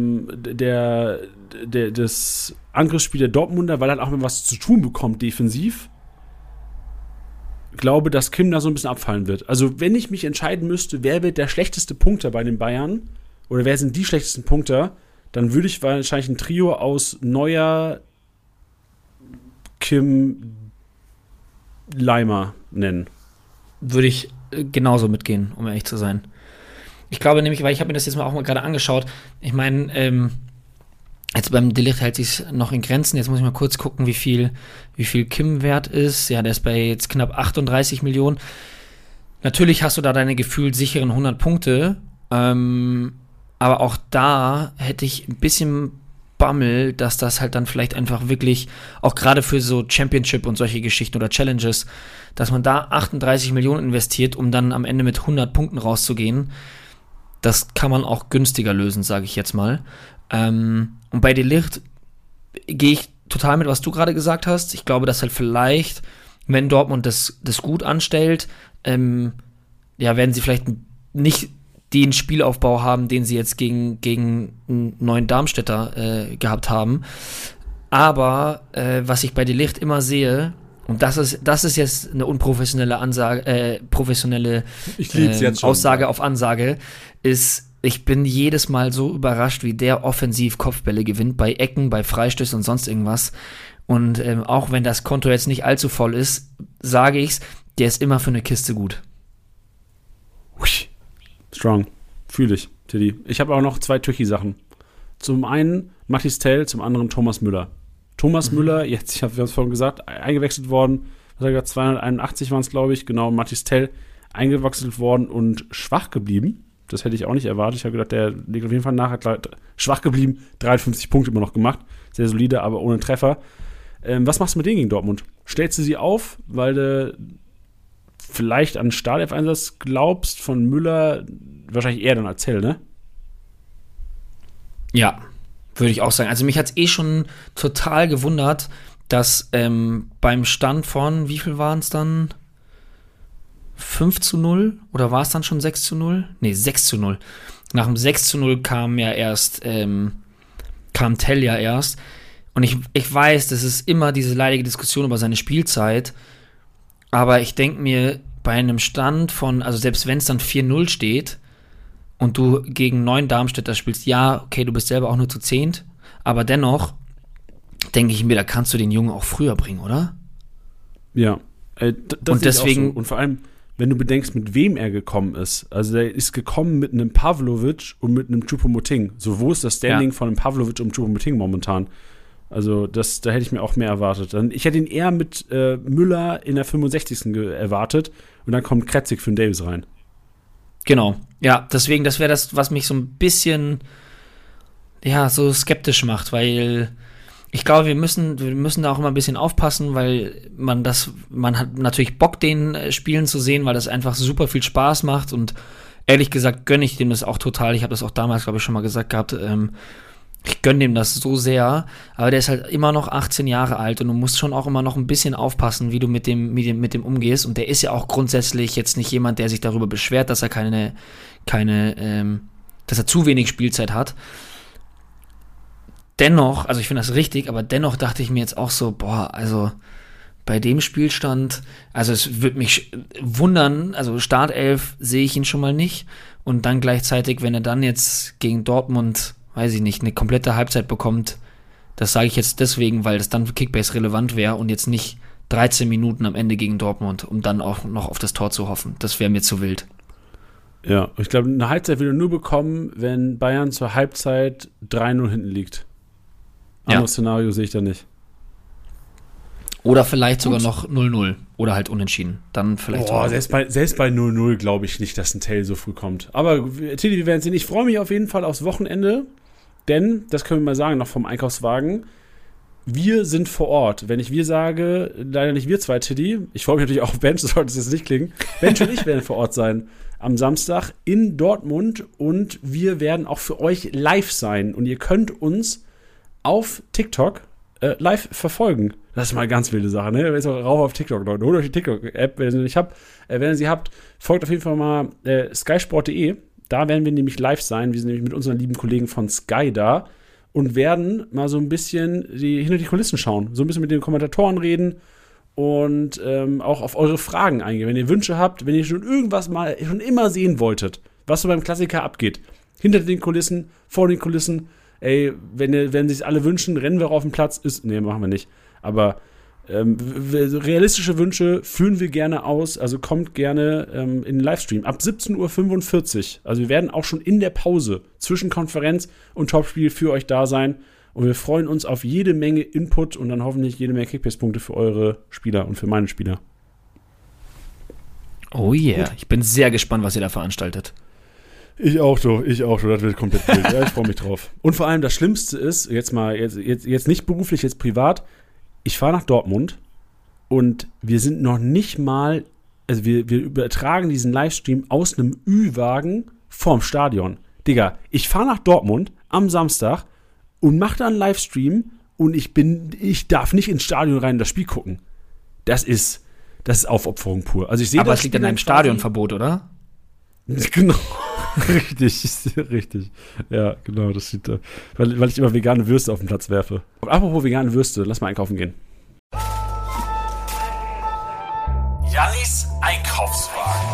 Angriffsspiels der Dortmunder, weil er auch mal was zu tun bekommt defensiv. Glaube, dass Kim da so ein bisschen abfallen wird. Also, wenn ich mich entscheiden müsste, wer wird der schlechteste Punkter bei den Bayern oder wer sind die schlechtesten Punkter, dann würde ich wahrscheinlich ein Trio aus Neuer, Kim, Leimer nennen. Würde ich genauso mitgehen, um ehrlich zu sein. Ich glaube nämlich, weil ich habe mir das jetzt mal auch mal gerade angeschaut, ich meine, jetzt beim De Ligt hält sich noch in Grenzen. Jetzt muss ich mal kurz gucken, wie viel Kim wert ist. Ja, der ist bei jetzt knapp 38 Millionen. Natürlich hast du da deine gefühlt sicheren 100 Punkte. Aber auch da hätte ich ein bisschen bammel, dass das halt dann vielleicht einfach wirklich, auch gerade für so Championship und solche Geschichten oder Challenges, dass man da 38 Millionen investiert, um dann am Ende mit 100 Punkten rauszugehen. Das kann man auch günstiger lösen, sage ich jetzt mal. Und bei De Ligt gehe ich total mit, was du gerade gesagt hast. Ich glaube, dass halt vielleicht, wenn Dortmund das gut anstellt, werden sie vielleicht nicht den Spielaufbau haben, den sie jetzt gegen einen neuen Darmstädter gehabt haben. Aber was ich bei De Ligt immer sehe, und das ist jetzt eine unprofessionelle professionelle Aussage auf Ansage, ist, ich bin jedes Mal so überrascht, wie der offensiv Kopfbälle gewinnt, bei Ecken, bei Freistößen und sonst irgendwas. Und auch wenn das Konto jetzt nicht allzu voll ist, sage ich's, der ist immer für eine Kiste gut. Strong. Fühle ich, Tiddy. Ich habe auch noch 2 Tüchi-Sachen. Zum einen Mathis Tell, zum anderen Thomas Müller. Thomas Müller, jetzt, wir haben es vorhin gesagt, eingewechselt worden. Was hat er gesagt? 281 waren es, glaube ich. Genau, Mathis Tell eingewechselt worden und schwach geblieben. Das hätte ich auch nicht erwartet. Ich habe gedacht, der liegt auf jeden Fall nach. Hat schwach geblieben, 53 Punkte immer noch gemacht. Sehr solide, aber ohne Treffer. Was machst du mit denen gegen Dortmund? Stellst du sie auf, weil du vielleicht an Startelf-Einsatz glaubst von Müller, wahrscheinlich eher dann als Tell, ne? Ja, würde ich auch sagen. Also mich hat es schon total gewundert, dass beim Stand von, wie viel waren es dann? 5-0? Oder war es dann schon 6-0? Nee, 6-0. Nach dem 6-0 kam Tell ja erst. Und ich weiß, das ist immer diese leidige Diskussion über seine Spielzeit. Aber ich denke mir, bei einem Stand von, also selbst wenn es dann 4-0 steht und du gegen 9 Darmstädter spielst, ja, okay, du bist selber auch nur zu 10, aber dennoch denke ich mir, da kannst du den Jungen auch früher bringen, oder? Ja. Das und deswegen. So. Und vor allem, wenn du bedenkst, mit wem er gekommen ist. Also der ist gekommen mit einem Pavlovic und mit einem Choupo-Moting. So, wo ist das Standing von einem Pavlovic und Choupo-Moting momentan? Also da hätte ich mir auch mehr erwartet. Ich hätte ihn eher mit Müller in der 65. erwartet und dann kommt Kretzig für den Davis rein. Genau, ja, deswegen, das wäre das, was mich so ein bisschen so skeptisch macht, weil ich glaube, wir müssen da auch immer ein bisschen aufpassen, weil man hat natürlich Bock, den Spielen zu sehen, weil das einfach super viel Spaß macht und ehrlich gesagt gönne ich dem das auch total. Ich habe das auch damals, glaube ich, schon mal gesagt gehabt, ich gönne dem das so sehr, aber der ist halt immer noch 18 Jahre alt und du musst schon auch immer noch ein bisschen aufpassen, wie du mit dem umgehst. Und der ist ja auch grundsätzlich jetzt nicht jemand, der sich darüber beschwert, dass er dass er zu wenig Spielzeit hat. Dennoch, also ich finde das richtig, aber dennoch dachte ich mir jetzt auch so, also bei dem Spielstand, also es würde mich wundern, also Startelf sehe ich ihn schon mal nicht und dann gleichzeitig, wenn er dann jetzt gegen Dortmund, weiß ich nicht, eine komplette Halbzeit bekommt, das sage ich jetzt deswegen, weil das dann für Kickbase relevant wäre und jetzt nicht 13 Minuten am Ende gegen Dortmund, um dann auch noch auf das Tor zu hoffen. Das wäre mir zu wild. Ja, ich glaube, eine Halbzeit will er nur bekommen, wenn Bayern zur Halbzeit 3-0 hinten liegt. Anderes Szenario sehe ich da nicht. Oder vielleicht sogar noch 0-0 oder halt unentschieden. Dann vielleicht selbst bei 0-0 glaube ich nicht, dass ein Tell so früh kommt. Aber Tilly, wir werden sehen. Ich freue mich auf jeden Fall aufs Wochenende, denn, das können wir mal sagen, noch vom Einkaufswagen, wir sind vor Ort. Wenn ich wir sage, leider nicht wir zwei, Tilly. Ich freue mich natürlich auch auf Bench, so sollte es jetzt nicht klingen. Bench und ich werden vor Ort sein am Samstag in Dortmund und wir werden auch für euch live sein. Und ihr könnt uns auf TikTok live verfolgen. Das ist mal eine ganz wilde Sache, ne? Jetzt auch rauf auf TikTok, Leute. Holt euch die TikTok-App, wenn ihr sie nicht habt. Wenn ihr sie habt, folgt auf jeden Fall mal skysport.de. Da werden wir nämlich live sein. Wir sind nämlich mit unseren lieben Kollegen von Sky da und werden mal so ein bisschen hinter die Kulissen schauen. So ein bisschen mit den Kommentatoren reden und auch auf eure Fragen eingehen. Wenn ihr Wünsche habt, wenn ihr schon irgendwas mal schon immer sehen wolltet, was so beim Klassiker abgeht. Hinter den Kulissen, vor den Kulissen. Ey, wenn sich alle wünschen, rennen wir auf den Platz. Nee, machen wir nicht. Aber realistische Wünsche führen wir gerne aus. Also kommt gerne in den Livestream. Ab 17:45 Uhr. Also wir werden auch schon in der Pause zwischen Konferenz und Topspiel für euch da sein. Und wir freuen uns auf jede Menge Input und dann hoffentlich jede Menge Kickbase-Punkte für eure Spieler und für meine Spieler. Oh yeah. Gut. Ich bin sehr gespannt, was ihr da veranstaltet. Ich auch so, das wird komplett wild. Ja, ich freue mich drauf. Und vor allem das Schlimmste ist, jetzt nicht beruflich, jetzt privat, ich fahre nach Dortmund und wir sind noch nicht mal, also wir übertragen diesen Livestream aus einem Ü-Wagen vorm Stadion. Digga, ich fahre nach Dortmund am Samstag und mache da einen Livestream und ich darf nicht ins Stadion rein und das Spiel gucken. Das ist Aufopferung pur. Also ich sehe, aber es liegt an einem Stadionverbot, oder? Genau. Richtig. Ja, genau, das sieht, weil ich immer vegane Würste auf den Platz werfe. Apropos vegane Würste, lass mal einkaufen gehen. Jannis Einkaufswagen.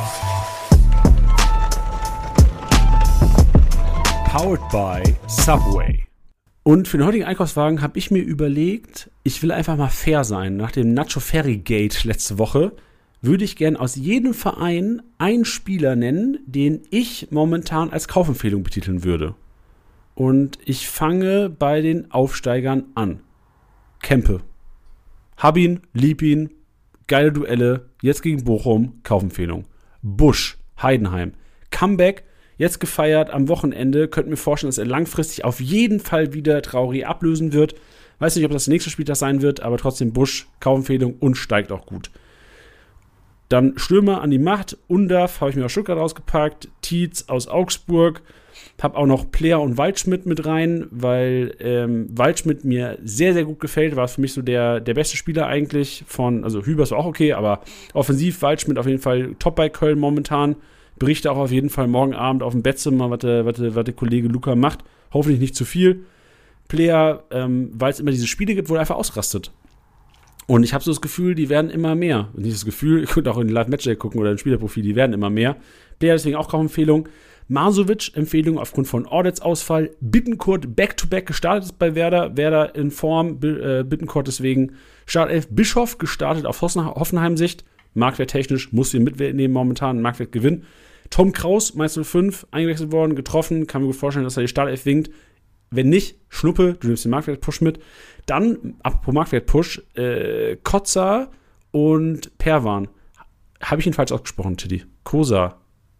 Powered by Subway. Und für den heutigen Einkaufswagen habe ich mir überlegt, ich will einfach mal fair sein. Nach dem Nacho Ferry Gate letzte Woche würde ich gern aus jedem Verein einen Spieler nennen, den ich momentan als Kaufempfehlung betiteln würde. Und ich fange bei den Aufsteigern an. Kempe. Hab ihn, lieb ihn, geile Duelle, jetzt gegen Bochum, Kaufempfehlung. Busch, Heidenheim. Comeback, jetzt gefeiert am Wochenende. Könnt mir vorstellen, dass er langfristig auf jeden Fall wieder Traoré ablösen wird. Weiß nicht, ob das nächste Spieltag sein wird, aber trotzdem Busch, Kaufempfehlung und steigt auch gut. Dann Stürmer an die Macht, Undav, habe ich mir aus Stuttgart rausgepackt, Tietz aus Augsburg, habe auch noch Player und Waldschmidt mit rein, weil Waldschmidt mir sehr, sehr gut gefällt, war für mich so der beste Spieler eigentlich also Hübers war auch okay, aber offensiv Waldschmidt auf jeden Fall top bei Köln momentan, berichte auch auf jeden Fall morgen Abend auf dem Bettzimmer, was der Kollege Luca macht, hoffentlich nicht zu viel. Player, weil es immer diese Spiele gibt, wo er einfach ausrastet. Und ich habe so das Gefühl, die werden immer mehr. Und nicht das Gefühl, ihr könnt auch in den Live-Matchday gucken oder in Spielerprofil, die werden immer mehr. Player deswegen auch Kaufempfehlung. Masovic, Empfehlung aufgrund von Ordets Ausfall. Bittencourt back-to-back gestartet ist bei Werder. Werder in Form, Bittencourt deswegen Startelf. Bischof gestartet auf Hoffenheim-Sicht. Marktwert technisch, muss ihn mitnehmen momentan, Marktwert gewinnen. Tom Kraus, Mainz 05, eingewechselt worden, getroffen. Kann mir gut vorstellen, dass er die Startelf winkt. Wenn nicht, Schnuppe, du nimmst den Marktwert-Push mit. Dann, apropos Marktwert-Push, Kotza und Perwan. Habe ich ihn falsch ausgesprochen, Tiddy? Kotza.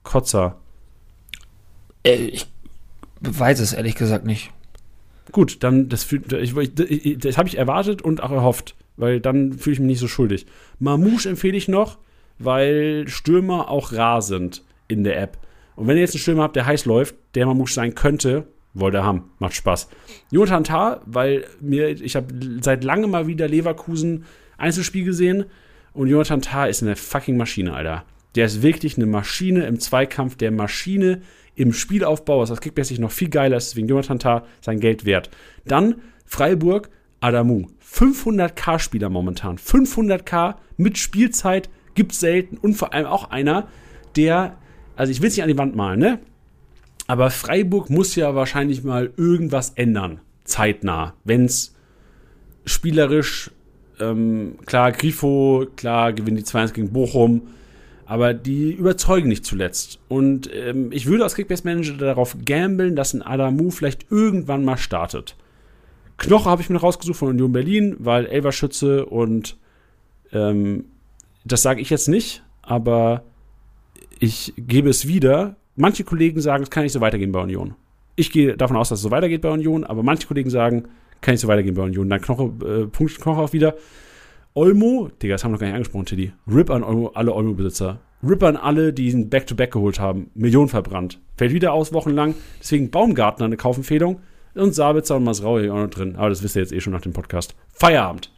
Ich weiß es ehrlich gesagt nicht. Gut, dann, das habe ich erwartet und auch erhofft, weil dann fühle ich mich nicht so schuldig. Mamouche empfehle ich noch, weil Stürmer auch rar sind in der App. Und wenn ihr jetzt einen Stürmer habt, der heiß läuft, der Mamouche sein könnte, wollt ihr haben. Macht Spaß. Jonathan Tah, weil ich habe seit langem mal wieder Leverkusen Einzelspiel gesehen und Jonathan Tah ist eine fucking Maschine, Alter. Der ist wirklich eine Maschine im Zweikampf, der Maschine im Spielaufbau, was das Kickbase noch viel geiler ist, deswegen Jonathan Tah sein Geld wert. Dann Freiburg, Adamu. 500k Spieler momentan. 500k mit Spielzeit gibt's selten und vor allem auch einer, der, also ich will es nicht an die Wand malen, ne? Aber Freiburg muss ja wahrscheinlich mal irgendwas ändern, zeitnah. Wenn es spielerisch, klar, Grifo, klar, gewinnen die 2-1 gegen Bochum, aber die überzeugen nicht zuletzt. Und ich würde als Kickbase-Manager darauf gambeln, dass ein Adamu vielleicht irgendwann mal startet. Knoche habe ich mir rausgesucht von Union Berlin, weil Elverschütze und das sage ich jetzt nicht, aber ich gebe es wieder. Manche Kollegen sagen, es kann nicht so weitergehen bei Union. Ich gehe davon aus, dass es so weitergeht bei Union, aber manche Kollegen sagen, kann nicht so weitergehen bei Union. Dann Punkt Knoche auch wieder. Olmo, Digga, das haben wir noch gar nicht angesprochen, Tiddy. Rip an alle Olmo-Besitzer. Rip an alle, die ihn Back-to-Back geholt haben. Millionen verbrannt. Fällt wieder aus wochenlang. Deswegen Baumgartner eine Kaufempfehlung. Und Sabitzer und Masraoui hier auch noch drin. Aber das wisst ihr jetzt eh schon nach dem Podcast. Feierabend.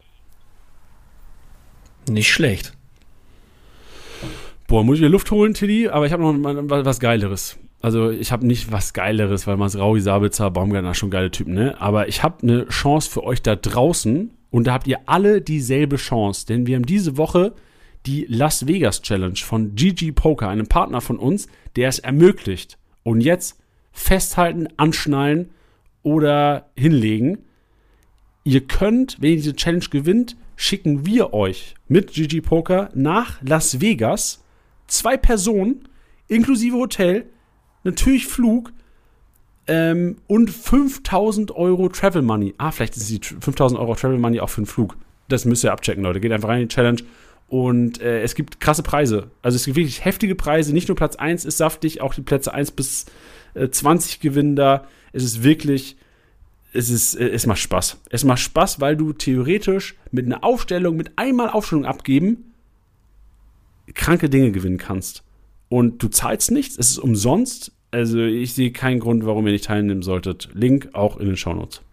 Nicht schlecht. Boah, muss ich mir Luft holen, Tiddy? Aber ich habe noch was Geileres. Also ich habe nicht was Geileres, weil Masraoui, Sabitzer, Baumgartner schon geile Typen, ne? Aber ich habe eine Chance für euch da draußen und da habt ihr alle dieselbe Chance. Denn wir haben diese Woche die Las Vegas Challenge von GG Poker, einem Partner von uns, der es ermöglicht. Und jetzt festhalten, anschnallen oder hinlegen. Ihr könnt, wenn ihr diese Challenge gewinnt, schicken wir euch mit GG Poker nach Las Vegas 2 Personen, inklusive Hotel, natürlich Flug und 5.000 Euro Travel Money. Vielleicht ist die 5.000 Euro Travel Money auch für den Flug. Das müsst ihr abchecken, Leute. Geht einfach rein in die Challenge Und es gibt krasse Preise. Also es gibt wirklich heftige Preise. Nicht nur Platz 1 ist saftig, auch die Plätze 1 bis 20 gewinnen da. Es ist wirklich, es macht Spaß. Es macht Spaß, weil du theoretisch mit einer Aufstellung, mit einmal Aufstellung abgeben, kranke Dinge gewinnen kannst. Und du zahlst nichts, es ist umsonst. Also ich sehe keinen Grund, warum ihr nicht teilnehmen solltet. Link auch in den Shownotes.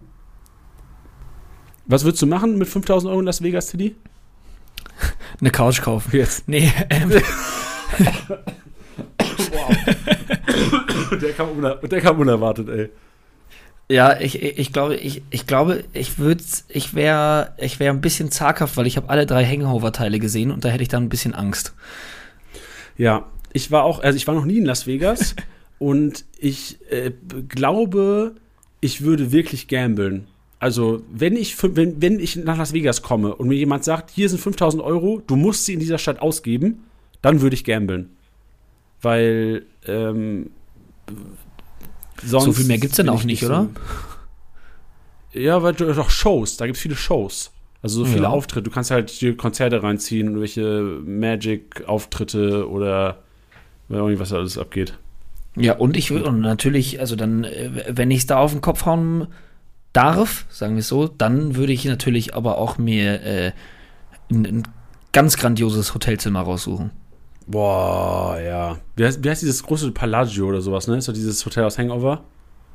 Was würdest du machen mit 5.000 Euro in Las Vegas, Tiddy? Eine Couch kaufen. Jetzt. Nee, Wow. Der kam unerwartet, ey. Ja, ich glaube, ich wäre ein bisschen zaghaft, weil ich habe alle 3 Hangover-Teile gesehen und da hätte ich dann ein bisschen Angst. Ja, ich war noch nie in Las Vegas und ich glaube, ich würde wirklich gamblen. Also, wenn ich nach Las Vegas komme und mir jemand sagt, hier sind 5.000 Euro, du musst sie in dieser Stadt ausgeben, dann würde ich gamblen. Weil, sonst so viel mehr gibt's denn auch nicht, oder? Ja, weil doch Shows, da gibt's viele Shows. Also so viele Ja. Auftritte. Du kannst halt die Konzerte reinziehen, irgendwelche Magic-Auftritte oder was da alles abgeht. Ja, und natürlich, also dann, wenn ich es da auf den Kopf hauen darf, sagen wir es so, dann würde ich natürlich aber auch mir ein ganz grandioses Hotelzimmer raussuchen. Boah, ja. Wie heißt dieses große Palagio oder sowas, ne? Ist doch dieses Hotel aus Hangover?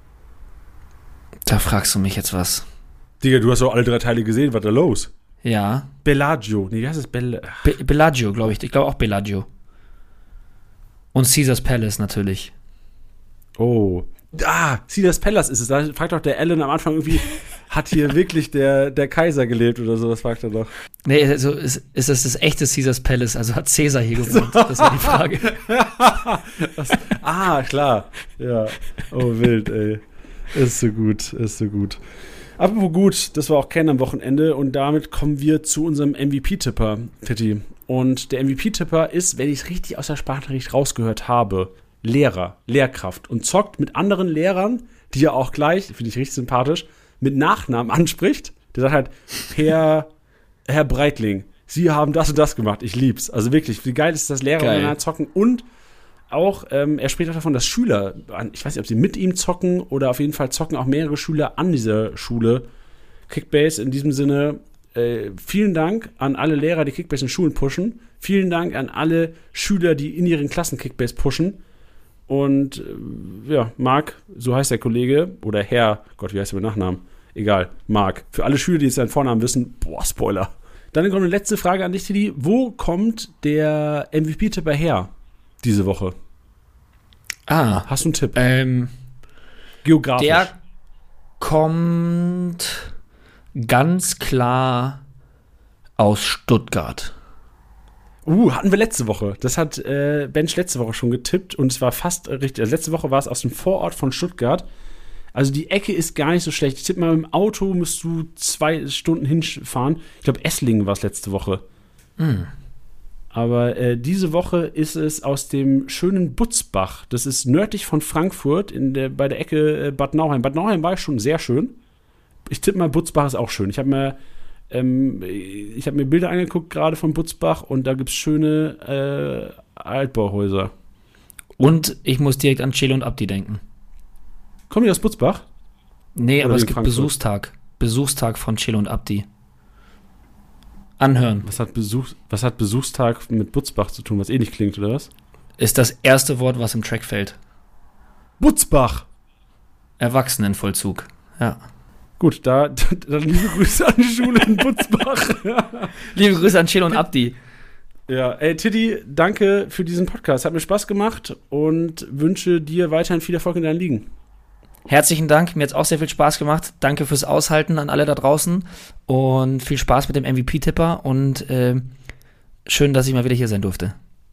Da fragst du mich jetzt was. Digga, du hast doch alle 3 Teile gesehen, was da los? Ja. Bellagio. Nee, wie heißt es? Bellagio, glaube ich. Ich glaube auch Bellagio. Und Caesars Palace natürlich. Oh. Caesars Palace ist es. Da fragt doch der Alan am Anfang irgendwie, hat hier wirklich der Kaiser gelebt oder so? Das fragt er doch. Nee, also ist das echte Caesars Palace? Also hat Caesar hier gewohnt? Das war die Frage. Klar. Ja. Oh, wild, ey. Ist so gut. Apropos gut, das war auch Ken am Wochenende und damit kommen wir zu unserem MVP-Tipper, Titti. Und der MVP-Tipper ist, wenn ich es richtig aus der Sprachnachricht rausgehört habe, Lehrkraft und zockt mit anderen Lehrern, die er auch gleich, finde ich richtig sympathisch, mit Nachnamen anspricht. Der sagt halt, Herr Breitling, Sie haben das und das gemacht, ich lieb's. Also wirklich, wie geil ist das, Lehrer miteinander zocken und auch, er spricht auch davon, dass Schüler, ich weiß nicht, ob sie mit ihm zocken oder auf jeden Fall zocken auch mehrere Schüler an dieser Schule. Kickbase in diesem Sinne, vielen Dank an alle Lehrer, die Kickbase in Schulen pushen. Vielen Dank an alle Schüler, die in ihren Klassen Kickbase pushen. Und ja, Marc, so heißt der Kollege, oder Herr, Gott, wie heißt der mit Nachnamen? Egal, Marc. Für alle Schüler, die jetzt seinen Vornamen wissen, Spoiler. Dann kommt eine letzte Frage an dich, Tiddy. Wo kommt der MVP-Tipper her diese Woche? Hast du einen Tipp? Geografisch. Der kommt ganz klar aus Stuttgart. Hatten wir letzte Woche. Das hat Bench letzte Woche schon getippt und es war fast richtig. Also letzte Woche war es aus dem Vorort von Stuttgart. Also die Ecke ist gar nicht so schlecht. Ich tippe mal, mit dem Auto musst du 2 Stunden hinfahren. Ich glaube, Esslingen war es letzte Woche. Aber diese Woche ist es aus dem schönen Butzbach. Das ist nördlich von Frankfurt bei der Ecke Bad Nauheim. Bad Nauheim war schon sehr schön. Ich tippe mal, Butzbach ist auch schön. Ich habe mir Bilder angeguckt gerade von Butzbach und da gibt es schöne Altbauhäuser. Und ich muss direkt an Chelo und Abdi denken. Kommen die aus Butzbach? Nee, Oder aber es wegen gibt Frankfurt? Besuchstag von Chelo und Abdi. Anhören. Was hat Besuchstag mit Butzbach zu tun, was ähnlich klingt, oder was? Ist das erste Wort, was im Track fällt. Butzbach! Erwachsenenvollzug. Ja. Gut, dann liebe Grüße an die Schule in Butzbach. Liebe Grüße an Chelo und Abdi. Ja, Tiddy, danke für diesen Podcast. Hat mir Spaß gemacht und wünsche dir weiterhin viel Erfolg in deinen Ligen. Herzlichen Dank, mir hat es auch sehr viel Spaß gemacht. Danke fürs Aushalten an alle da draußen und viel Spaß mit dem MVP-Tipper und schön, dass ich mal wieder hier sein durfte.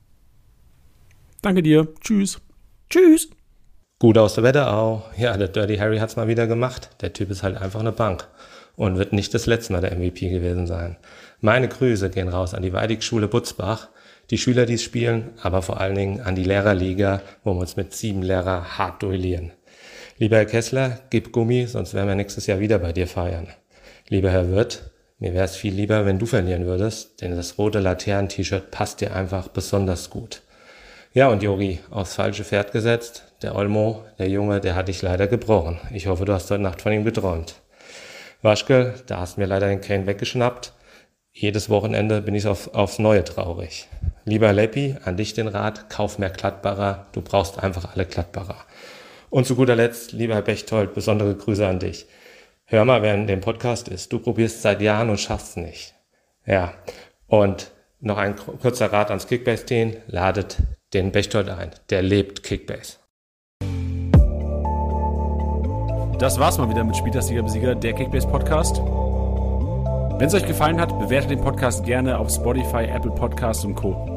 Danke dir. Tschüss. Tschüss. Gut aus der Wetterau. Ja, der Dirty Harry hat's mal wieder gemacht. Der Typ ist halt einfach eine Bank und wird nicht das letzte Mal der MVP gewesen sein. Meine Grüße gehen raus an die Weidig-Schule Butzbach, die Schüler, die es spielen, aber vor allen Dingen an die Lehrerliga, wo wir uns mit 7 Lehrern hart duellieren. Lieber Herr Kessler, gib Gummi, sonst werden wir nächstes Jahr wieder bei dir feiern. Lieber Herr Wirth, Mir wäre es viel lieber, wenn du verlieren würdest, denn das rote Laternen-T-Shirt passt dir einfach besonders gut. Ja, und Yogi, aufs falsche Pferd gesetzt. Der Olmo, der Junge, der hat dich leider gebrochen. Ich hoffe, du hast heute Nacht von ihm geträumt. Waschke, da hast du mir leider den Kane weggeschnappt. Jedes Wochenende bin ich aufs Neue traurig. Lieber Leppi, an dich den Rat, kauf mehr Gladbacher. Du brauchst einfach alle Gladbacher. Und zu guter Letzt, lieber Herr Bechtold, besondere Grüße an dich. Hör mal, wer in dem Podcast ist. Du probierst seit Jahren und schaffst nicht. Ja, und noch ein kurzer Rat ans Kickbase-Team. Ladet den Bechtold ein. Der lebt Kickbase. Das war's mal wieder mit Spieltagssieger Besieger, der Kickbase Podcast. Wenn es euch gefallen hat, bewertet den Podcast gerne auf Spotify, Apple Podcasts und Co.